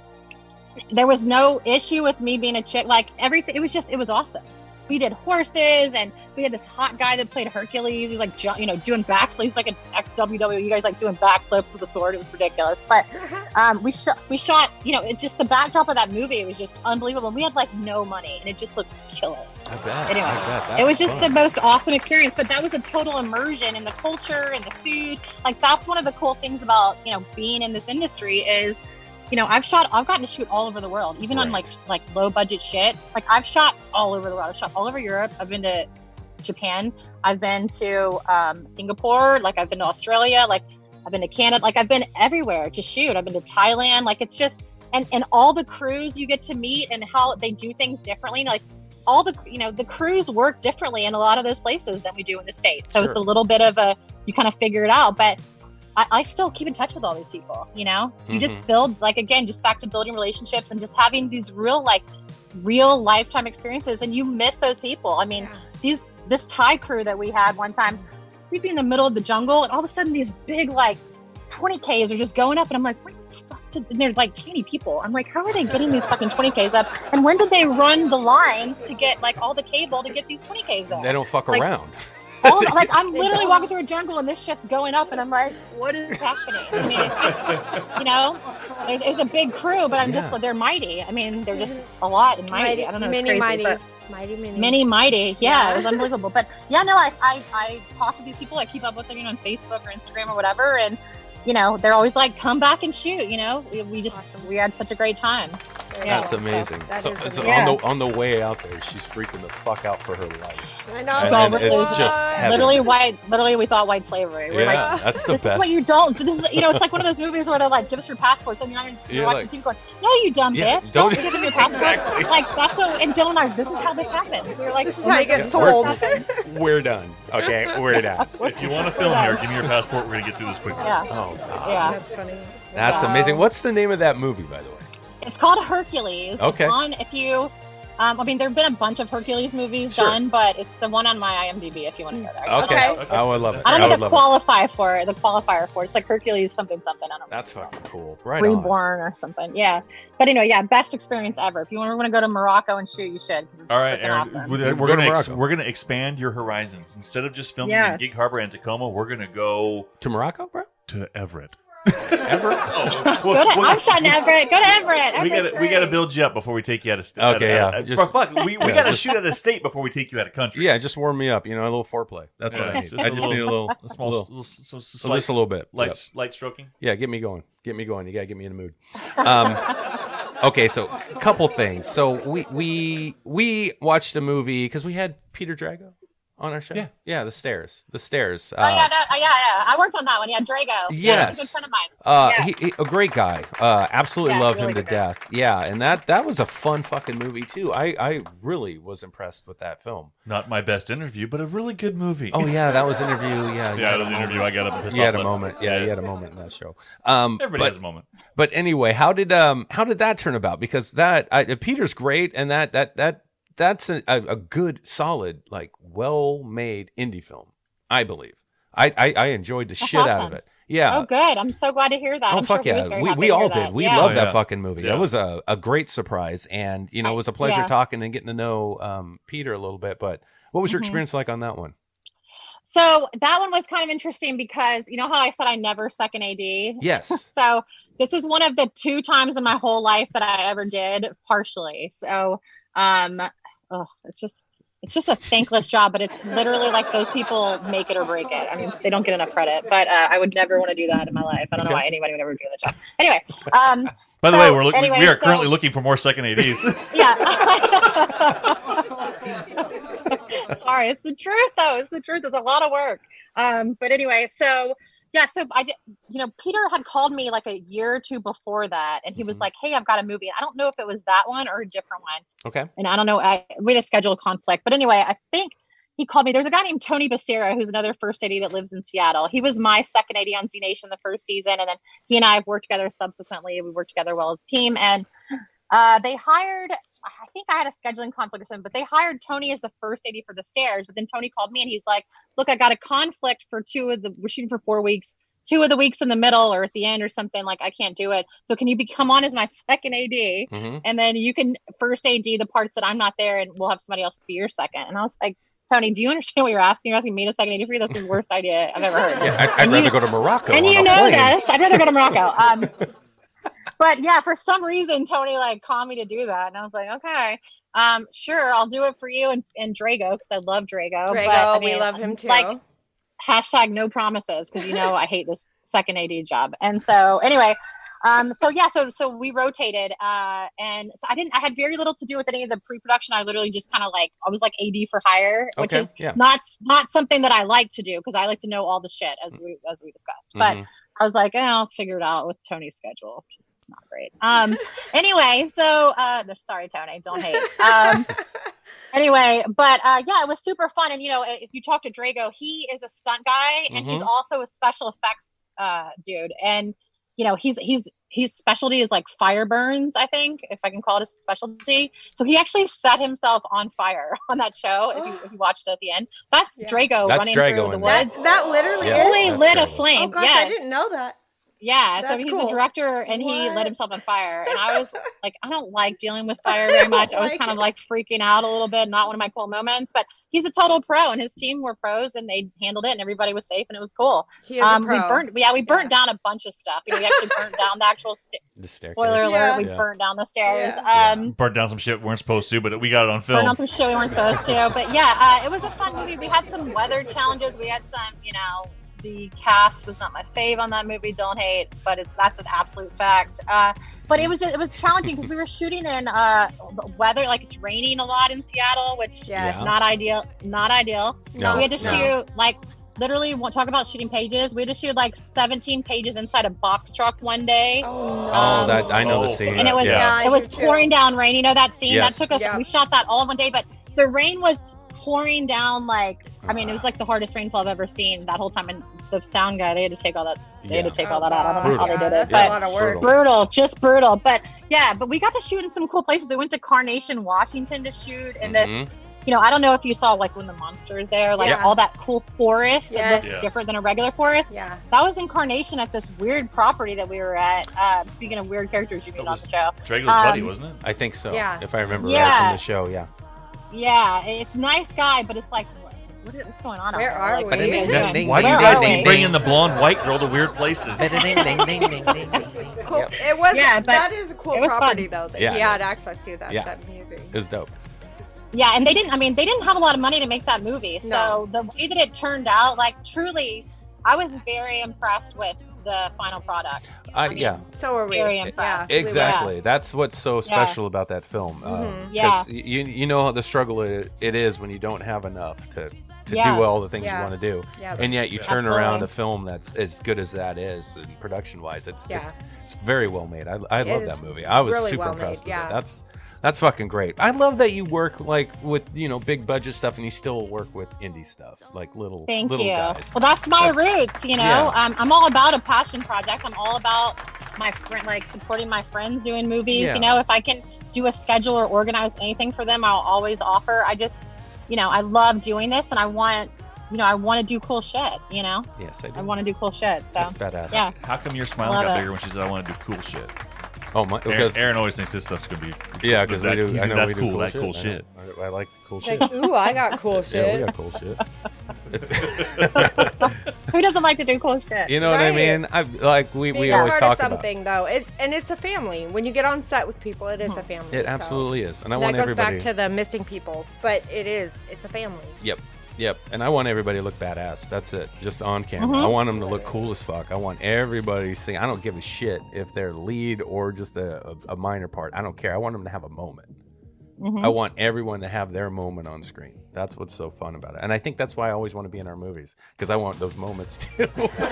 there was no issue with me being a chick. Like, everything, it was just, it was awesome. We did horses, and we had this hot guy that played Hercules. He was like, ju- you know, doing backflips. He's like an ex-W W E. You guys like doing backflips with a sword. It was ridiculous. But um, we shot, we shot, you know, it just, the backdrop of that movie, it was just unbelievable. We had like no money, and it just looks killer. I bet. Anyway, I bet. That's it was just fun. the most awesome experience. But that was a total immersion in the culture and the food. Like, that's one of the cool things about, you know, being in this industry is, you know, I've shot, I've gotten to shoot all over the world, even on Right. like like low budget shit. Like, I've shot all over the world. I've shot all over Europe. I've been to Japan. I've been to um, Singapore. Like, I've been to Australia. Like, I've been to Canada. Like, I've been everywhere to shoot. I've been to Thailand. Like, it's just, and and all the crews you get to meet and how they do things differently. Like, all the, you know, the crews work differently in a lot of those places than we do in the States. So Sure. it's a little bit of a, you kind of figure it out. But I, I still keep in touch with all these people, you know? You just Mhm. build, like, again, just back to building relationships and just having these real, like, real lifetime experiences. And you miss those people. I mean, Yeah. these, this Thai crew that we had one time, we'd be in the middle of the jungle, and all of a sudden these big, like, twenty Ks are just going up. And I'm like, where the fuck did, and they're like tiny people. I'm like, how are they getting these fucking twenty Ks up? And when did they run the lines to get, like, all the cable to get these twenty Ks there? They don't fuck Like, around. All, like, I'm They literally don't. walking through a jungle and this shit's going up, and I'm like, what is happening? I mean, it's just, you know, there's, it's a big crew, but I'm Yeah. just, they're mighty. I mean, they're just a lot and mighty. I don't know. It's many crazy, mighty, but mighty, many. many mighty. Yeah, Yeah. it was unbelievable. But yeah, no, I, I, I talk to these people. I keep up with them, you know, on Facebook or Instagram or whatever. And, you know, they're always like, come back and shoot, you know, we, we just, Awesome. we had such a great time. Yeah. That's amazing. That so is so amazing. on the on the way out there, she's freaking the fuck out for her life. I know. And Well, then literally- it's just heaven. Literally white. Literally, we thought white slavery. We're Yeah, like, that's the this best. is what you don't. This is, you know, it's like one of those movies where they're like, "Give us your passports," and you're, not, you're You're watching like- T V going, "No, you dumb Yeah, bitch! don't- Don't, give them your passport." Exactly. Like that's so. And Dylan and I, this is how this happens. We were like, This is "Oh how my you get God, sold. this happened." We're done. Okay, we're done. If you want to film here, give me your passport. We're gonna get through this quickly. Yeah, Oh god, yeah. That's funny. that's Wow. amazing. What's the name of that movie, by the way? It's called Hercules. Okay. It's on if you. Um, I mean, there have been a bunch of Hercules movies Sure. done, but it's the one on my I M D B if you want to go there. Okay, Okay. I would love it. I don't would know the love it. qualify for it. The qualifier for it. It's like Hercules something something. I don't know. That's fucking cool. Right on. Reborn or something. Yeah. But anyway, yeah, best experience ever. If you want to go to Morocco and shoot, you should. 'cause it's All right, freaking Aaron. awesome. We're, Go we're to gonna ex- Morocco. we're gonna expand your horizons. Instead of just filming Yeah. in Gig Harbor and Tacoma, we're gonna go To Morocco, bro? to Everett. Ever? Oh, Go to, I'm shutting Everett. Go to Everett. we Everett's got we got to great. build you up before we take you out of state. Okay, yeah, just- fuck, we we yeah, got to just- shoot out of state before we take you out of country. Yeah, just warm me up. You know, a little foreplay. That's what Yeah, I need. just I a just little- need a little, A small, little, little, so, so so slight, just a little bit. light, Yep. light stroking. Yeah, get me going. Get me going. You gotta get me in the mood. Um, okay, so a couple things. So we we we watched a movie because we had Peter Drago on our show. Yeah. yeah, the stairs, the stairs. Oh, yeah, that, yeah, yeah. I worked on that one. Yeah, Drago. Yeah, he's a good Yes. friend of mine. Uh, Yeah. he, he- a great guy. Uh, absolutely Yeah, love really him to good guy. death. Yeah, and that that was a fun fucking movie too. I I really was impressed with that film. Not my best interview, but a really good movie. Oh yeah, that was interview. Yeah, yeah, it was an interview. I got up and pissed He off. had a left. moment. Yeah, he had a moment in that show. Um, Everybody but, has a moment. But anyway, how did um how did that turn about? Because that I, Peter's great, and that that that that's a, a, a good, solid, like well made indie film. I believe. I I, I enjoyed the That's shit out of awesome. it. Yeah. Oh, good. I'm so glad to hear that. Oh I'm fuck sure he yeah, was very we happy we to all hear did. that. We yeah. loved Oh, that yeah. fucking movie. Yeah. It was a, a great surprise, and you know it was a pleasure Yeah. talking and getting to know um, Peter a little bit. But what was your Mhm. experience like on that one? So that one was kind of interesting because you know how I said I never second A D? Yes. So this is one of the two times in my whole life that I ever did partially. So um, oh, it's just it's just a thankless job, but it's literally like those people make it or break it. I mean, they don't get enough credit, but uh, I would never want to do that in my life. I don't Okay. know why anybody would ever do that job. Anyway, um, By the so, way, we're look- anyway, we are so- currently looking for more second A Ds. yeah. Sorry, it's the truth though. It's the truth. It's a lot of work. Um, but anyway, so yeah, so I did, you know, Peter had called me like a year or two before that, and he was Mhm. like, "Hey, I've got a movie." I don't know if it was that one or a different one, Okay. and I don't know. I we had a schedule conflict, but anyway, I think he called me. There's a guy named Tony Becerra who's another first A D that lives in Seattle. He was my second A D on Z Nation the first season, and then he and I have worked together subsequently. We worked together well as a team, and uh, they hired. I think I had a scheduling conflict or something, but they hired Tony as the first A D for the stairs. But then Tony called me and he's like, "Look, I got a conflict for two of the. We're shooting for four weeks. Two of the weeks in the middle or at the end or something. Like I can't do it. So can you be come on as my second A D, Mm-hmm. and then you can first A D the parts that I'm not there, and we'll have somebody else be your second." And I was like, "Tony, do you understand what you're asking? You're asking me to second A D for you? That's the worst idea I've ever heard." Yeah, I, I'd And rather you- go to Morocco. and on you a know plane. this. I'd rather go to Morocco. Um, but yeah, for some reason, Tony like called me to do that, and I was like, okay, um, sure, I'll do it for you and, and Drago because I love Drago. Drago, but, I we mean, love him too. Like hashtag no promises because you know I hate this second A D job. And so anyway, um, so yeah, so so we rotated, uh, and so I didn't. I had very little to do with any of the pre-production. I literally just kind of like I was like A D for hire, which Okay, is yeah. not not something that I like to do because I like to know all the shit as we as we discussed. But Mhm. I was like, eh, I'll figure it out with Tony's schedule, which is not great. Um, anyway, so uh, sorry, Tony, don't hate. Um, anyway, but uh, yeah, it was super fun. And you know, if you talk to Drago, he is a stunt guy and he's Mhm. also a special effects uh, dude. And you know, he's he's his specialty is like fire burns, I think, if I can call it a specialty. So he actually set himself on fire on that show. If you, if you watched it at the end, that's Yeah. Drago That's running Drago through the in there. woods. that, that literally Yeah. is. Fully That's lit a Drago. flame. Oh gosh, yes. I didn't know that. Yeah, so That's he's cool. the director, and he What? lit himself on fire. And I was like, I don't like dealing with fire very much. I was like kind it. of like freaking out a little bit. Not one of my cool moments, but he's a total pro, and his team were pros, and they handled it, and everybody was safe, and it was cool. He is Um, a pro. we burned, yeah, we burnt Yeah. down a bunch of stuff. You know, we actually burnt down the actual. St- The staircase. spoiler alert: Yeah. we Yeah. burnt down the stairs. Yeah. Um, Burnt down some shit we weren't supposed to, but we got it on film. Burned on some shit we weren't supposed to. But yeah, uh, it was a fun movie. We had some weather challenges. We had some, you know, the cast was not my fave on that movie. Don't hate, but it's, that's an absolute fact. Uh, but it was it was challenging because we were shooting in uh, weather, like it's raining a lot in Seattle, which Yeah. is not ideal. Not ideal. No. We had to No. shoot like literally. we'll Talk about shooting pages. We had to shoot like seventeen pages inside a box truck one day. Oh no. Oh, Um, that I know the oh, scene. and it was Yeah. Yeah, I it was do too. pouring down rain. You know that scene Yes. that took us. Yeah. We shot that all in one day, but the rain was pouring down like I mean, it was like the hardest rainfall I've ever seen that whole time. And the sound guy, they had to take all that. They had Yeah. to take Oh, all that out. I don't know how Brutal. they did Yeah, it, that's a but lot of work. Brutal. brutal, just brutal. But yeah, but we got to shoot in some cool places. We went to Carnation, Washington to shoot, and the Mhm. you know, I don't know if you saw like when the monster is there, like Yeah. all that cool forest that Yes. looks Yeah. different than a regular forest. Yeah. That was in Carnation at this weird property that we were at. Uh, speaking of weird characters you meet That on was- the show. Drago's Um, buddy, wasn't it? I think so. Yeah. If I remember right Yeah. from the show, yeah. Yeah, it's a nice guy, but it's like, what, what is, what's going on? out Where there? are Like, we? what are you guys Ding, doing? ding, Why do you Where guys are keep we? bringing the blonde white girl to weird places? Cool. Yep. It was. Yeah, but that is a cool it was property fun. though. That Yeah, he it had is. access to that. Yeah. That amazing. It's dope. Yeah, and they didn't. I mean, they didn't have a lot of money to make that movie. So No. the way that it turned out, like, truly, I was very impressed with the final product. I, mean, yeah. So are we. Very Yeah. impressed. we were. Exactly. That's what's so Yeah. special about that film. Uh, Mhm. 'cause Yeah. You you know the struggle it, it is when you don't have enough to to Yeah. do all the things Yeah. you want to do, Yeah. and yet you Yeah. turn Absolutely. around a film that's as good as that is, and production wise, it's, Yeah. it's it's very well made. I, I It love is that movie. I was really super well impressed made, with yeah. it. That's that's fucking great. I love that you work like with you know big budget stuff, and you still work with indie stuff like little Thank little you. guys. Well, that's my roots, you know. Yeah. Um, I'm all about a passion project. I'm all about my friend, like supporting my friends doing movies. Yeah. You know, if I can do a schedule or organize anything for them, I'll always offer. I just, you know, I love doing this, and I want, you know, I want to do cool shit. You know, Yes, I do. I want to do cool shit. So That's badass. yeah. How come your smile Love got it. bigger when she said, "I want to do cool shit"? Oh my, Aaron, because Aaron always thinks his stuff's gonna be. yeah, because we that- do. he's- I know that's we do cool. That shit. cool I know. shit. I, I like cool shit. Like, ooh, I got cool Yeah, shit. we got cool shit. It's- Who doesn't like to do cool shit? you know what I Right. mean? I like we, we Being always part talk of something though, it, and it's a family. When you get on set with people, it is a family. about. It so- absolutely is, and I And want that goes everybody. back to the missing people, but it is. It's a family. Yep, yep. And I want everybody to look badass. That's it. Just on camera. Mhm. I want them to look cool as fuck. I want everybody sing. I don't give a shit if they're lead or just a, a, a minor part. I don't care. I want them to have a moment. Mhm. I want everyone to have their moment on screen. That's what's so fun about it. And I think that's why I always want to be in our movies because I want those moments too.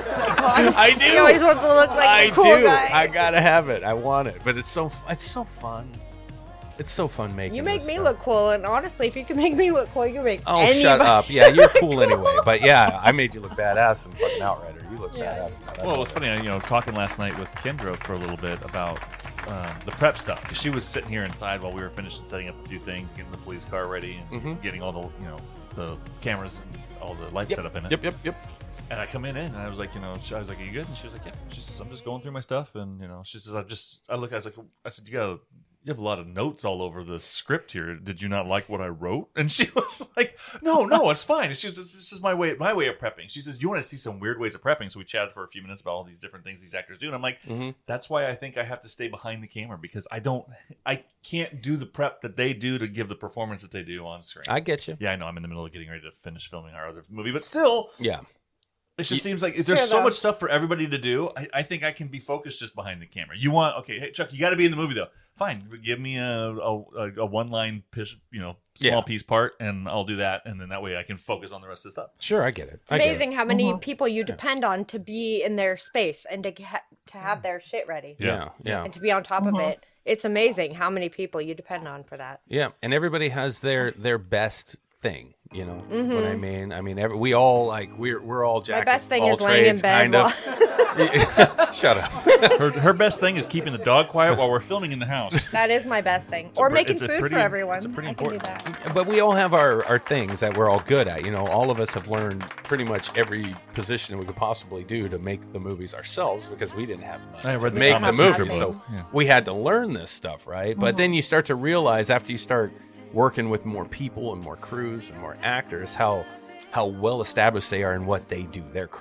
I do. He always wants to look like I a cool do. guy. I gotta have it. I want it. But it's so it's so fun. It's so fun making. You make this me stuff. look cool, and honestly, if you can make me look cool, you make Oh, anybody shut up. Yeah, you're look cool anyway. But yeah, I made you look badass in fucking Outrider. You look Yeah. badass in that. Well, it's funny, you know, talking last night with Kendra for a little bit about um, the prep stuff because she was sitting here inside while we were finishing setting up a few things, getting the police car ready, and Mhm. getting all the you know the cameras and all the lights Yep. set up in it. Yep, yep, yep. And I come in, in and I was like, you know, she, I was like, "Are you good?" And she was like, "Yeah." She says, "I'm just going through my stuff," and you know, she says, "I just," I look, I was like, I said, "You got." You have a lot of notes all over the script here. Did you not like what I wrote? And she was like, "No, no, it's fine." And she says, "This is my way, my way of prepping." She says, "You want to see some weird ways of prepping?" So we chatted for a few minutes about all these different things these actors do, and I'm like, Mhm. "That's why I think I have to stay behind the camera because I don't, I can't do the prep that they do to give the performance that they do on screen." I get you. yeah, I know. I'm in the middle of getting ready to finish filming our other movie, but still, Yeah. it just Ye- seems like there's True, so though. much stuff for everybody to do. I, I think I can be focused just behind the camera. You want okay, hey Chuck, you got to be in the movie though. Fine, give me a a, a one line, you know, small Yeah. piece part, and I'll do that, and then that way I can focus on the rest of the stuff. Sure, I get it. It's I get it. amazing how many Mhm. people you depend on to be in their space and to ha- to have their shit ready Yeah, yeah. and to be on top of Mhm. it. It's amazing how many people you depend on for that. Yeah, and everybody has their their best thing. You know what Mhm. I mean? I mean, every, we all like we're we're all jack. My best thing all is laying in trades, bed. kind of. while- Shut up. Her her best thing is keeping the dog quiet while we're filming in the house. that is my best thing. a or pre- making it's a food pretty- for everyone. it's a pretty I can do important- that. But we all have our, our things that we're all good at. You know, all of us have learned pretty much every position we could possibly do to make the movies ourselves because we didn't have money I to read the make the comics movie. afterwards. So Yeah. we had to learn this stuff, right? But then you start to realize after you start working with more people and more crews and more actors how how well established they are in what they do, their craft.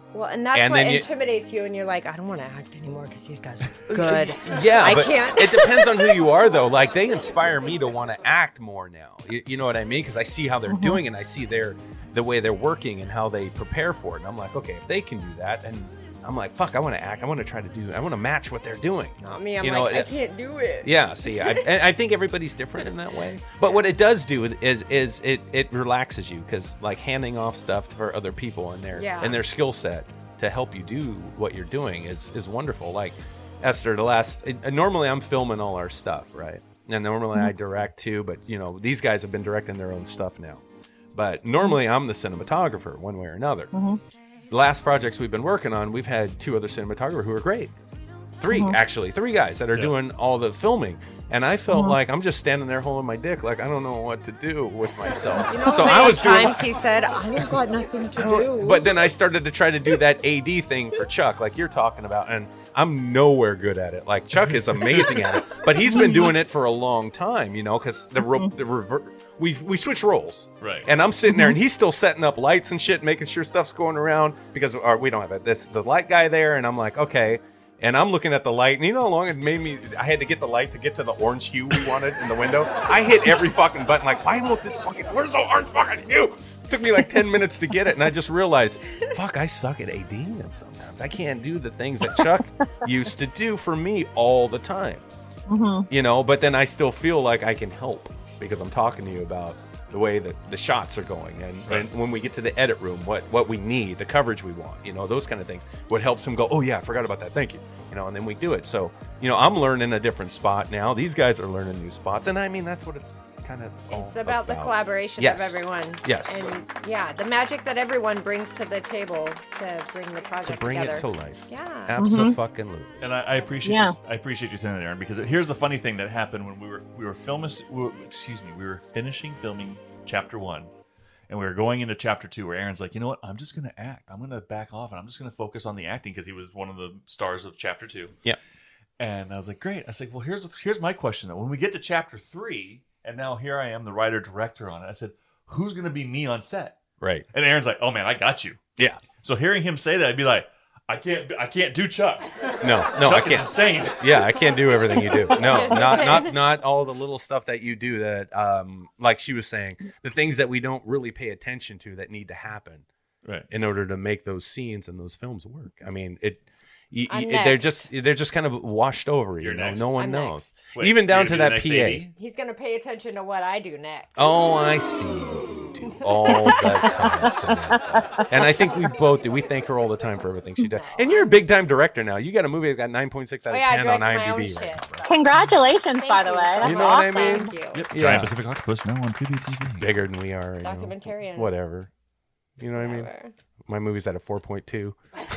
Well, and that's And what then you- intimidates you, and you're like, I don't want to act anymore because these guys are good. Yeah, I but can't. it depends on who you are, though. Like, they inspire me to want to act more now. You, you know what I mean? Because I see how they're doing, and I see their the way they're working and how they prepare for it. And I'm like, okay, if they can do that, and I'm like, fuck, I want to act. I want to try to do. I want to match what they're doing. Not me. I'm You know, like, I it- can't do it. Yeah, see, I, and I think everybody's different in that way. But what it does do is is it, it relaxes you because like handing off stuff for other people and their Yeah. and their skill set to help you do what you're doing is is wonderful. Like Esther, the last uh, normally I'm filming all our stuff, right? And normally I direct too, but you know these guys have been directing their own stuff now. But normally I'm the cinematographer one way or another. The last projects we've been working on, we've had two other cinematographers who are great. Three, actually, three guys that are Yeah. doing all the filming. And I felt like I'm just standing there holding my dick, like I don't know what to do with myself. You know so how I many was doing. times he said, I don't got nothing to do. But then I started to try to do that A D thing for Chuck, like you're talking about, and I'm nowhere good at it. Like Chuck is amazing at it, but he's been doing it for a long time, you know, because the, ro- the rever- we we switch roles, Right. And I'm sitting there, and he's still setting up lights and shit, making sure stuff's going around because or we don't have it. This the light guy there, and I'm like, okay. And I'm looking at the light, and you know how long it made me? I had to get the light to get to the orange hue we wanted in the window. I hit every fucking button, like, why won't this fucking? Where's the orange fucking hue? Took me like ten minutes to get it, and I just realized, fuck, I suck at ADing sometimes. I can't do the things that Chuck used to do for me all the time. Mm-hmm. You know, but then I still feel like I can help because I'm talking to you about the way that the shots are going, and, Right. and when we get to the edit room, what what we need, the coverage we want, you know, those kind of things. What helps him go, oh yeah, I forgot about that, thank you, you know, and then we do it. So, you know, I'm learning a different spot now. These guys are learning new spots, and I mean that's what it's kind of. all It's about the collaboration Yes. of everyone. Yes. And yeah, the magic that everyone brings to the table to bring the to project bring together. it to life. Yeah. Absolutely. And I, I appreciate Yeah. this, I appreciate you saying that, Aaron, because here's the funny thing that happened when we were we were filming. We were, excuse me, we were finishing filming chapter one, and we were going into chapter two, where Aaron's like, you know what, I'm just going to act. I'm going to back off, and I'm just going to focus on the acting because he was one of the stars of chapter two. Yeah. And I was like, great. I was like, well, here's here's my question though. When we get to chapter three, and now here I am, the writer director on it. I said, who's going to be me on set? Right. And Aaron's like, oh man, I got you. Yeah. So hearing him say that, I'd be like, I can't, I can't do Chuck. No, no, Chuck I can't. is insane. Yeah, I can't do everything you do. No, not not not all the little stuff that you do that, um, like she was saying, the things that we don't really pay attention to that need to happen Right. in order to make those scenes and those films work. I mean, it. You, I'm you- they're next. just they're just kind of washed over. You You're know, next. no one I'm knows. next. Wait, Even down you're to gonna that be the P A. next A D? He's going to pay attention to what I do next. Oh, I see what you do all the time, Samantha. And I think we both do. We thank her all the time for everything she does. And you're a big time director now. You got a movie that's got nine point six out Oh, of yeah, I ten on direct my own IMDb. Right shit. now, bro. Congratulations, Thank by the you way. so That's You know what I awesome. mean? Thank you. Yep. Yeah. Giant Pacific Octopus now on Tubi T V. Bigger than we are. You know. Documentarian. Whatever. You know what I mean? Whatever. My movie's at a four point two.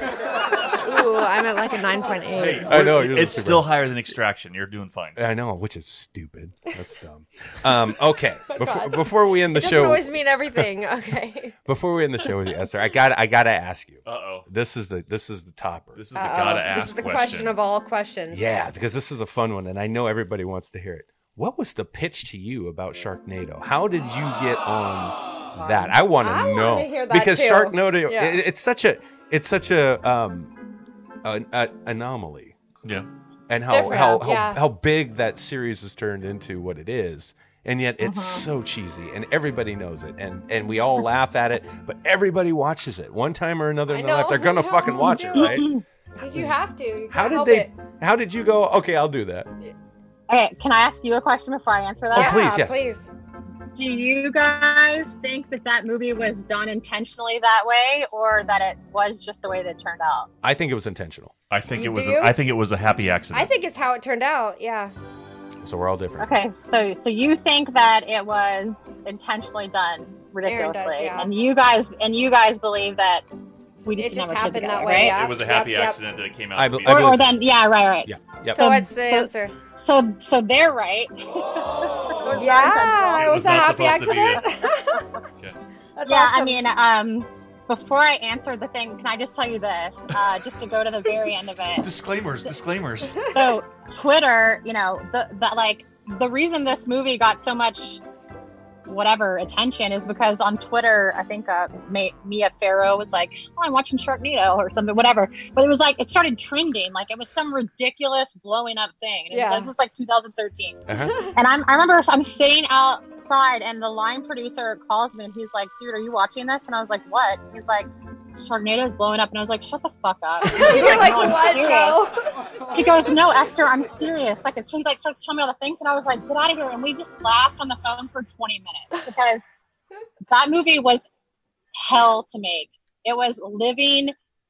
Ooh, I'm at like a nine point eight. Hey, I know, yours it's is super- still higher than Extraction. You're doing fine. I know, which is stupid. That's dumb. Um, okay, before, God. before we end the It doesn't show, always mean everything. Okay. before we end the show with you, Esther, I got I gotta ask you. Uh oh. This is the this is the topper. This is the Uh-oh. gotta This ask is the question. question of all questions. Yeah, because this is a fun one, and I know everybody wants to hear it. What was the pitch to you about Sharknado? How did you get on that? I want I to wanna know hear that because too. Sharknado, Yeah. it, it's such a it's such a um an a, anomaly, Yeah. and how Different, how how, yeah. how big that series has turned into what it is. And yet it's Uh-huh. so cheesy, and everybody knows it, and and we all laugh at it, but everybody watches it one time or another I in their life. know. They're gonna Yeah, fucking watch it, right? Because you have to. You How can't did help they? it. How did you go? Okay, I'll do that. Okay, can I ask you a question before I answer that? Oh, Yeah, please, yes. please. Do you guys think that that movie was done intentionally that way, or that it was just the way that it turned out? I think it was intentional. I think You it was. do? A, I think it was a happy accident. I think it's how it turned out. Yeah. So we're all different. Okay, so so you think that it was intentionally done ridiculously, yeah. and you guys and you guys believe that we just It didn't just have our shit happened together, that way, right? yeah. it was a Yep, happy yep. accident that it came out. I to be- be. I Or, believe- or then yeah, right, right. Yeah. Yep. So what's the answer? So so they're right. Yeah, It it was was a not happy supposed to be accident. Okay. That's yeah, I awesome. mean, um, before I answer the thing, can I just tell you this? Uh, just to go to the very end of it. Disclaimers. Disclaimers. So Twitter, you know, the that like the reason this movie got so much whatever attention is because on Twitter, I think uh, May- Mia Farrow was like, "Oh, I'm watching Sharknado" or something, whatever. But it was like it started trending, like it was some ridiculous blowing up thing. And it Yeah. was, this was like two thousand thirteen, Uh-huh. and I'm I remember I'm sitting outside, and the line producer calls me, and he's like, "Dude, are you watching this?" And I was like, "What?" He's like, "Sharknado's blowing up," and I was like, "Shut the fuck up." He's You're like, "No, I'm what? serious." No. He goes, "No, Esther, I'm serious." Like, it's, he like starts telling me all the things, and I was like, "Get out of here!" And we just laughed on the phone for twenty minutes because that movie was hell to make. It was living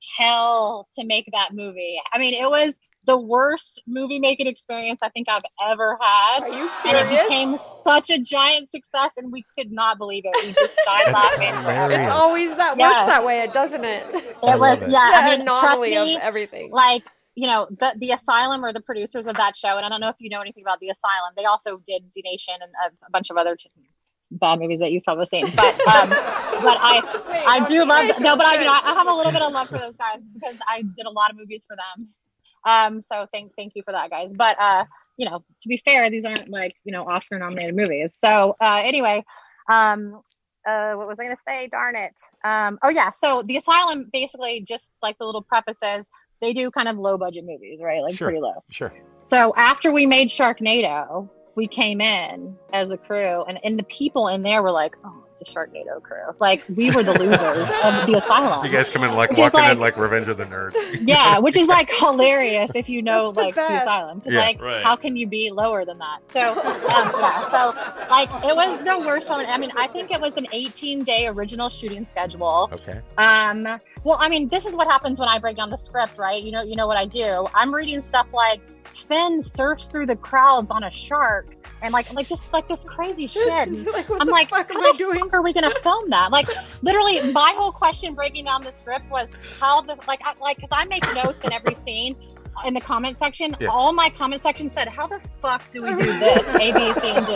hell to make that movie. I mean, it was the worst movie making experience I think I've ever had. Are you And it serious? became such a giant success, and we could not believe it. We just died That's laughing. hilarious. It's always that Yeah. works that way, doesn't it? I It was, love it. yeah. the I mean, trust anomaly me, of everything. like, you know, the the Asylum or the producers of that show, and I don't know if you know anything about the Asylum. They also did Z Nation and a, a bunch of other t- bad movies that you've probably seen. But um, but I Wait, I no, do love Nation no, but was I you know good. I have a little bit of love for those guys because I did a lot of movies for them. Um, so thank thank you for that, guys. But uh, you know, to be fair, these aren't like you know Oscar nominated movies. So uh, anyway, um. Uh, what was I going to say? Darn it. Um, oh yeah. So the Asylum, basically, just like the little preface says, they do kind of low budget movies, right? Like Sure. pretty low. Sure. So after we made Sharknado, we came in as a crew, and, and the people in there were like, "Oh, it's the Sharknado crew." Like we were the losers of the Asylum. You guys come in like Which is walking in like- like Revenge of the Nerds. Yeah, which is like hilarious if you know That's the like the, best. Asylum. 'Cause, Yeah, like, right. how can you be lower than that? So, um, yeah, so like it was the worst one. I mean, I think it was an eighteen day original shooting schedule. Okay. Um, well, I mean, this is what happens when I break down the script, right? You know, you know what I do. I'm reading stuff like Finn surfs through the crowds on a shark, and like, like just like this crazy shit. And Like, what I'm the like, fuck how am I the doing? fuck are we gonna film that? Like, literally, my whole question breaking down the script was how the like, I, like, because I make notes in every scene. In the comment section, Yeah. all my comment section said, "How the fuck do we do this? A, B, C, and D."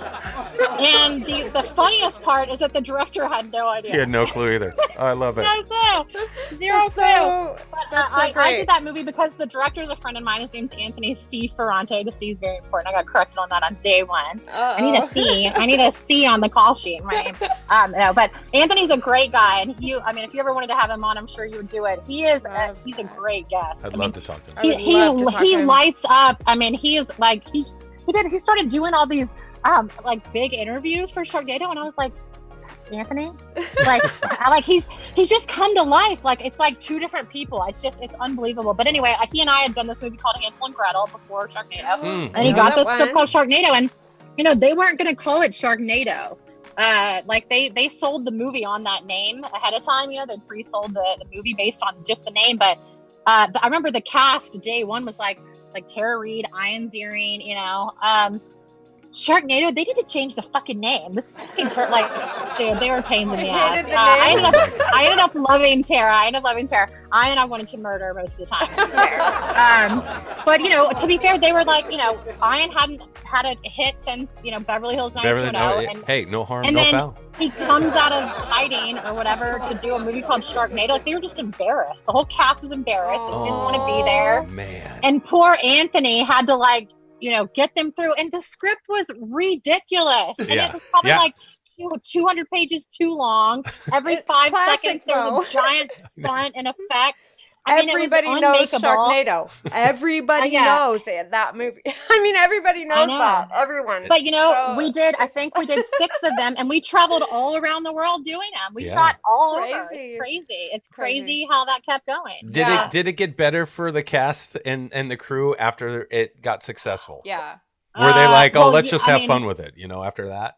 And the the funniest part is that the director had no idea. He had no clue either. Oh, I love it. No clue. Zero That's clue. so, But uh, that's so I, I great. did that movie because the director is a friend of mine. His name's Anthony C. Ferrante. The C is very important. I got corrected on that on day one. I need a C. I need a C on the call sheet in my name. Um, no, but Anthony's a great guy, and you. I mean, if you ever wanted to have him on, I'm sure you would do it. He is. Uh, he's a great guest. I'd I love mean, to talk to him. I he would he, love to talk he to him. lights up. I mean, he is like he's he did he started doing all these um like big interviews for Sharknado, and I was like, "That's Anthony." Like I, like he's he's just come to life. Like it's like two different people. It's just it's unbelievable. But anyway, he and I had done this movie called Hansel and Gretel before Sharknado, Mm. and he know got that this script one. called Sharknado, and you know they weren't going to call it Sharknado. Uh, like they they sold the movie on that name ahead of time. You know, they pre-sold the, the movie based on just the name. But uh, I remember the cast day one was like like Tara Reid, Ian Ziering, you know, um, Sharknado. They need to change the fucking name. This is fucking ter- like, dude, they were pains in the I ass. hated Uh, the I name. ended up I ended up loving Tara. I ended up loving Tara. I and I wanted to murder most of the time. to be fair. um, but you know, to be fair, they were like, you know, Ian hadn't had a hit since you know Beverly Hills Beverly, no, nine two one oh, it- and hey, no harm, and no then- foul. he comes out of hiding or whatever to do a movie called Sharknado. Like they were just embarrassed. The whole cast was embarrassed. They didn't want to be there. Man. And poor Anthony had to like, you know, get them through. And the script was ridiculous. And Yeah. it was probably Yeah. like two, two hundred pages too long. Every It's five classic, seconds there was though. a giant stunt and effect. I mean, Everybody it was knows unmakeable. Sharknado. Everybody Uh, yeah. knows it, that movie. I mean, everybody knows know. that. Everyone. But you know, So- we did. I think we did six of them, and we traveled all around the world doing them. We Yeah. shot all over. Crazy. It's crazy. It's Crazy. crazy how that kept going. Did Yeah. it did it get better for the cast and, and the crew after it got successful? yeah. Were they Uh, like, oh, well, let's yeah, just I have mean, fun with it, you know, after that?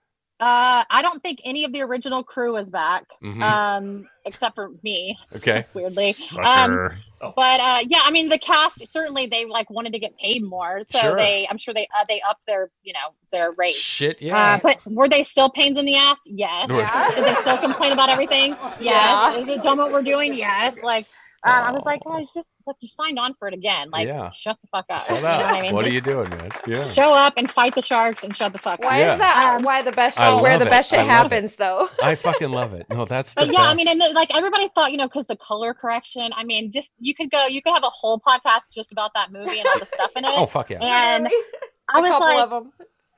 Uh, I don't think any of the original crew is back, Mhm. um, except for me. Okay. Weirdly, um, Sucker. but uh, yeah, I mean, the cast certainly they like wanted to get paid more, so Sure. they, I'm sure they uh, they upped their you know their rate. Shit, yeah. Uh, but were they still pains in the ass? Yes. Yeah. Did they still complain about everything? Yes. Yeah. Is it dumb what we're doing? Yes. Like, um, I was like, guys, just look, you signed on for it again. Like, Yeah. shut the fuck up. Shut You know up. what I mean? What are Just you doing, man? Yeah. show up and fight the sharks and shut the fuck Why up. Yeah. is that? Um, why the best I show where love the it. best I shit love it. happens, though? I fucking love it. No, that's the But yeah, I best. mean, and the, like everybody thought, you know, because the color correction. I mean, just you could go, you could have a whole podcast just about that movie and all the stuff in it. Oh, fuck yeah. And Literally. I A was couple couple like, of them.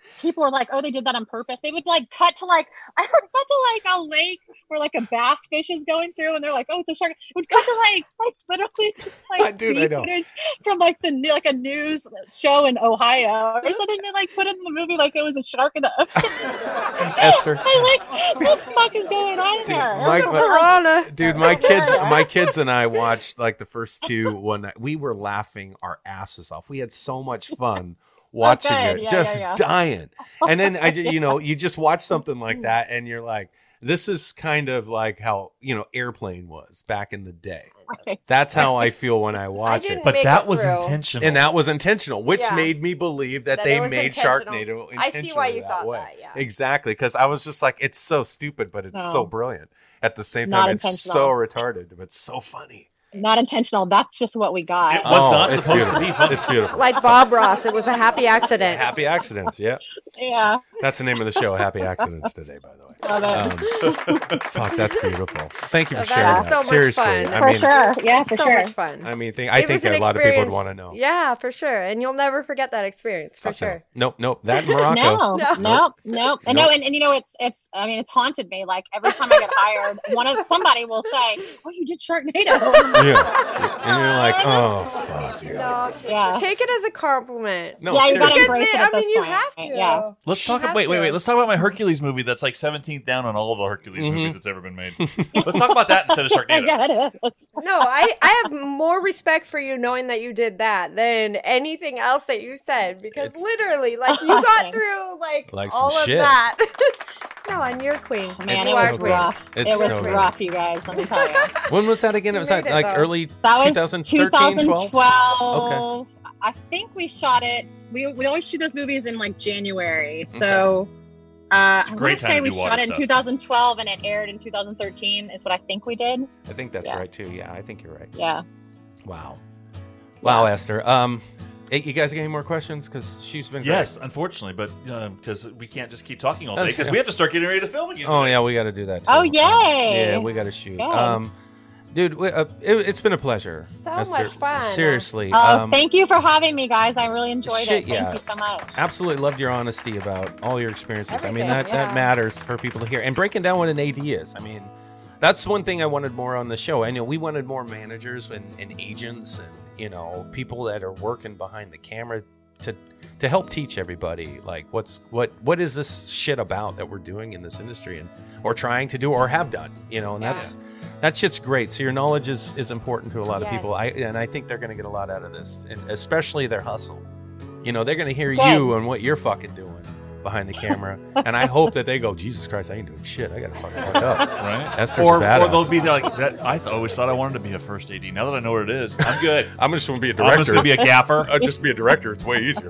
people were like, oh, they did that on purpose. They would like cut to like, I would cut to like a lake where like a bass fish is going through and they're like, oh, it's a shark. It would cut to like, like literally just like Dude, I know. footage from like the new, like a news show in Ohio or something. They like put it in the movie like it was a shark in the ocean. Esther. I was like, what the fuck is going on Dude, here? my- It was my- like- Piranha. Dude, my kids, my kids and I watched like the first two one night. We were laughing our asses off. We had so much fun watching good. it, Yeah, just yeah, yeah. dying. And then I, ju- you know, you just watch something like that, and you're like, this is kind of like how you know Airplane was back in the day. That's how I feel when I watch didn't it. But make that it was through. intentional. And that was intentional, which Yeah. made me believe that, That they it was made intentional. Sharknado intentionally I see why you that thought way. that, yeah. Exactly, because I was just like, it's so stupid, but it's No. so brilliant. At the same Not time, it's intentional. so retarded, but it's so funny. Not intentional. That's just what we got. It was not it's supposed to beautiful. be funny. It's beautiful. Like Bob Ross, it was a happy accident. Happy Accidents, yeah. Yeah. That's the name of the show, Happy Accidents today, by the way. Love it. Um, fuck, that's beautiful. Thank you for That sharing was that. so much Seriously, fun. I For mean, sure. Yeah, for so sure. much fun. I mean, think, I It think was a an lot of people would experience. want to know. Yeah, for sure. And you'll never forget that experience, for Fuck sure. No. Nope, nope. That in Morocco. No, No. no, no, and Nope. no, and, and you know, it's it's. I mean, it's haunted me. Like every time I get hired, one of somebody will say, "Oh, you did Sharknado." Yeah, and you're like, oh fuck yeah. No, Yeah. take it as a compliment. No, Yeah, you gotta seriously. embrace it I at this mean, you point. have to. Yeah. Let's You talk. have About, wait, wait, to. wait. Let's talk about my Hercules movie. That's like seventeenth down on all of the Hercules Mhm. movies that's ever been made. Let's talk about that instead of Sharknado. Yeah, it is. No, I, I have more respect for you knowing that you did that than anything else that you said because It's- literally, like, you got Thanks. through like, Like some all of shit. that. No, and you're queen. Man, It's it so was good. rough. It's it was so good. rough, you guys. Let me tell you. When was that again? It was You that made it, like though. early That was twenty thirteen, twelve? twenty twelve. I think we shot it. We we always shoot those movies in like January. So uh, I want great to time say to we do water shot it in stuff. two thousand twelve and it aired in two thousand thirteen. Is what I think we did. I think that's Yeah. right too. Yeah, I think you're right. Yeah. Wow. Wow, Esther. Um, hey, you guys got any more questions? Because she's been great. Yes, unfortunately, but because we can't just keep talking all day That's- because we have to start getting ready to film again. Oh today. yeah, we got to do that. Too. Oh, yay! Yeah, we got to shoot. Yay. Um, dude, we, uh, it, it's been a pleasure. So Esther. much fun. Seriously. Oh, um, thank you for having me, guys. I really enjoyed shit, it. Thank yeah. you so much. Absolutely loved your honesty about all your experiences. I mean, Everything, that, yeah. that matters for people to hear. And breaking down what an A D is. I mean, that's one thing I wanted more on the show. I know we wanted more managers and, and agents and, you know, people that are working behind the camera to to help teach everybody like what's what what is this shit about that we're doing in this industry and or trying to do or have done, you know, and Yeah. that's that shit's great. So your knowledge is, is important to a lot of people. I Yes. and I think they're going to get a lot out of this, and especially their hustle. You know, they're going to hear Good. you and what you're fucking doing behind the camera, and I hope that they go, Jesus Christ, I ain't doing shit. I got to fucking fuck up. Right? Esther's or, a badass. or they'll be like that. I th- always thought I wanted to be a first A D. Now that I know what it is, I'm good. I'm just going to be a I'm director. just gonna be a gaffer. I'll just be a director. It's way easier.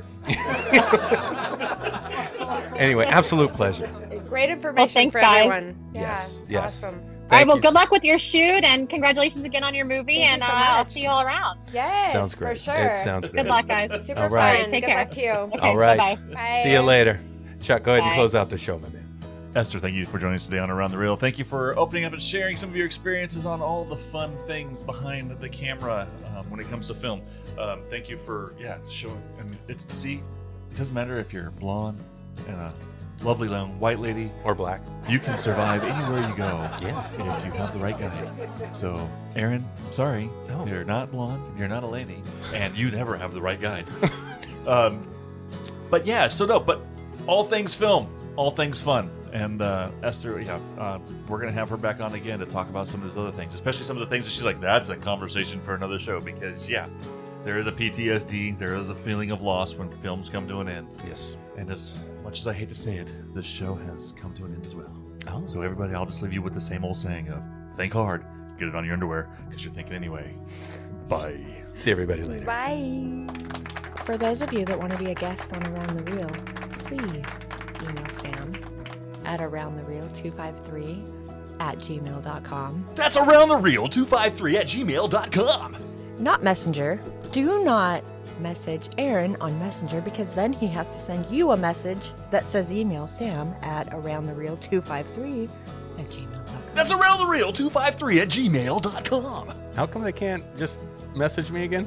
Anyway, absolute pleasure. Great information thanks, for guys. everyone. Yeah, Yes, yes. Awesome. All right. Thank Well, you. good luck with your shoot and congratulations again on your movie. Thank and you so uh, I'll much. see you all around. Yes, Sounds great. For sure. It sounds great. Good luck, guys. Super All right. fun. Take Good care. luck to you. Okay. All right. Bye-bye. Bye. See you later. Chuck, go ahead and Bye. close out the show, my man. Esther, thank you for joining us today on Around the Reel. Thank you for opening up and sharing some of your experiences on all the fun things behind the camera um, when it comes to film. Um, thank you for yeah showing. I mean, it's see, it doesn't matter if you're blonde and a lovely young white lady. Or black. You can survive anywhere you go Yeah. if you have the right guy. So, Aaron, I'm sorry, No. you're not blonde, you're not a lady, and you never have the right guy. um, but yeah, so no, but all things film, all things fun. And uh, Esther, yeah, uh, we're going to have her back on again to talk about some of those other things, especially some of the things that she's like, that's a conversation for another show. Because, yeah, there is a P T S D, there is a feeling of loss when films come to an end. Yes. And as much as I hate to say it, this show has come to an end as well. Oh. So, everybody, I'll just leave you with the same old saying of think hard, get it on your underwear, because you're thinking anyway. Bye. See everybody later. Bye. For those of you that want to be a guest on Around the Reel, please email Sam at around the reel two five three at gmail dot com. That's Around the Reel two five three at gmail dot com. Not Messenger. Do not message Aaron on Messenger because then he has to send you a message that says email Sam at around the reel two five three at gmail dot com. That's Around the Reel two five three at gmail dot com. How come they can't just message me again?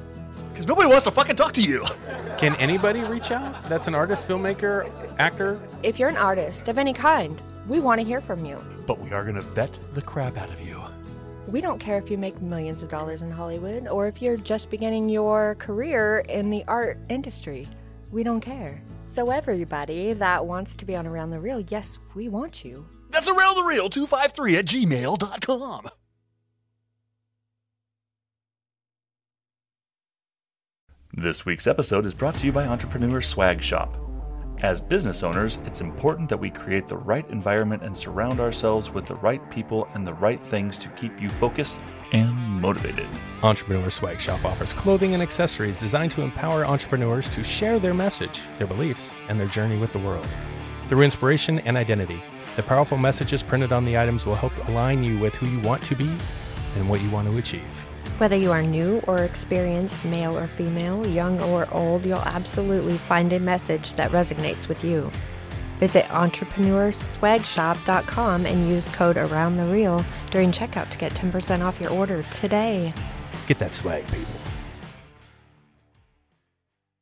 Because nobody wants to fucking talk to you. Can anybody reach out? That's an artist, filmmaker, actor? If you're an artist of any kind, we want to hear from you. But we are going to vet the crap out of you. We don't care if you make millions of dollars in Hollywood or if you're just beginning your career in the art industry. We don't care. So everybody that wants to be on Around the Reel, yes, we want you. That's Around the Reel two five three at gmail dot com. This week's episode is brought to you by Entrepreneur Swag Shop. As business owners, it's important that we create the right environment and surround ourselves with the right people and the right things to keep you focused and motivated. Entrepreneur Swag Shop offers clothing and accessories designed to empower entrepreneurs to share their message, their beliefs, and their journey with the world. Through inspiration and identity, the powerful messages printed on the items will help align you with who you want to be and what you want to achieve. Whether you are new or experienced, male or female, young or old, you'll absolutely find a message that resonates with you. Visit entrepreneur swag shop dot com and use code AroundTheReel during checkout to get ten percent off your order today. Get that swag, people.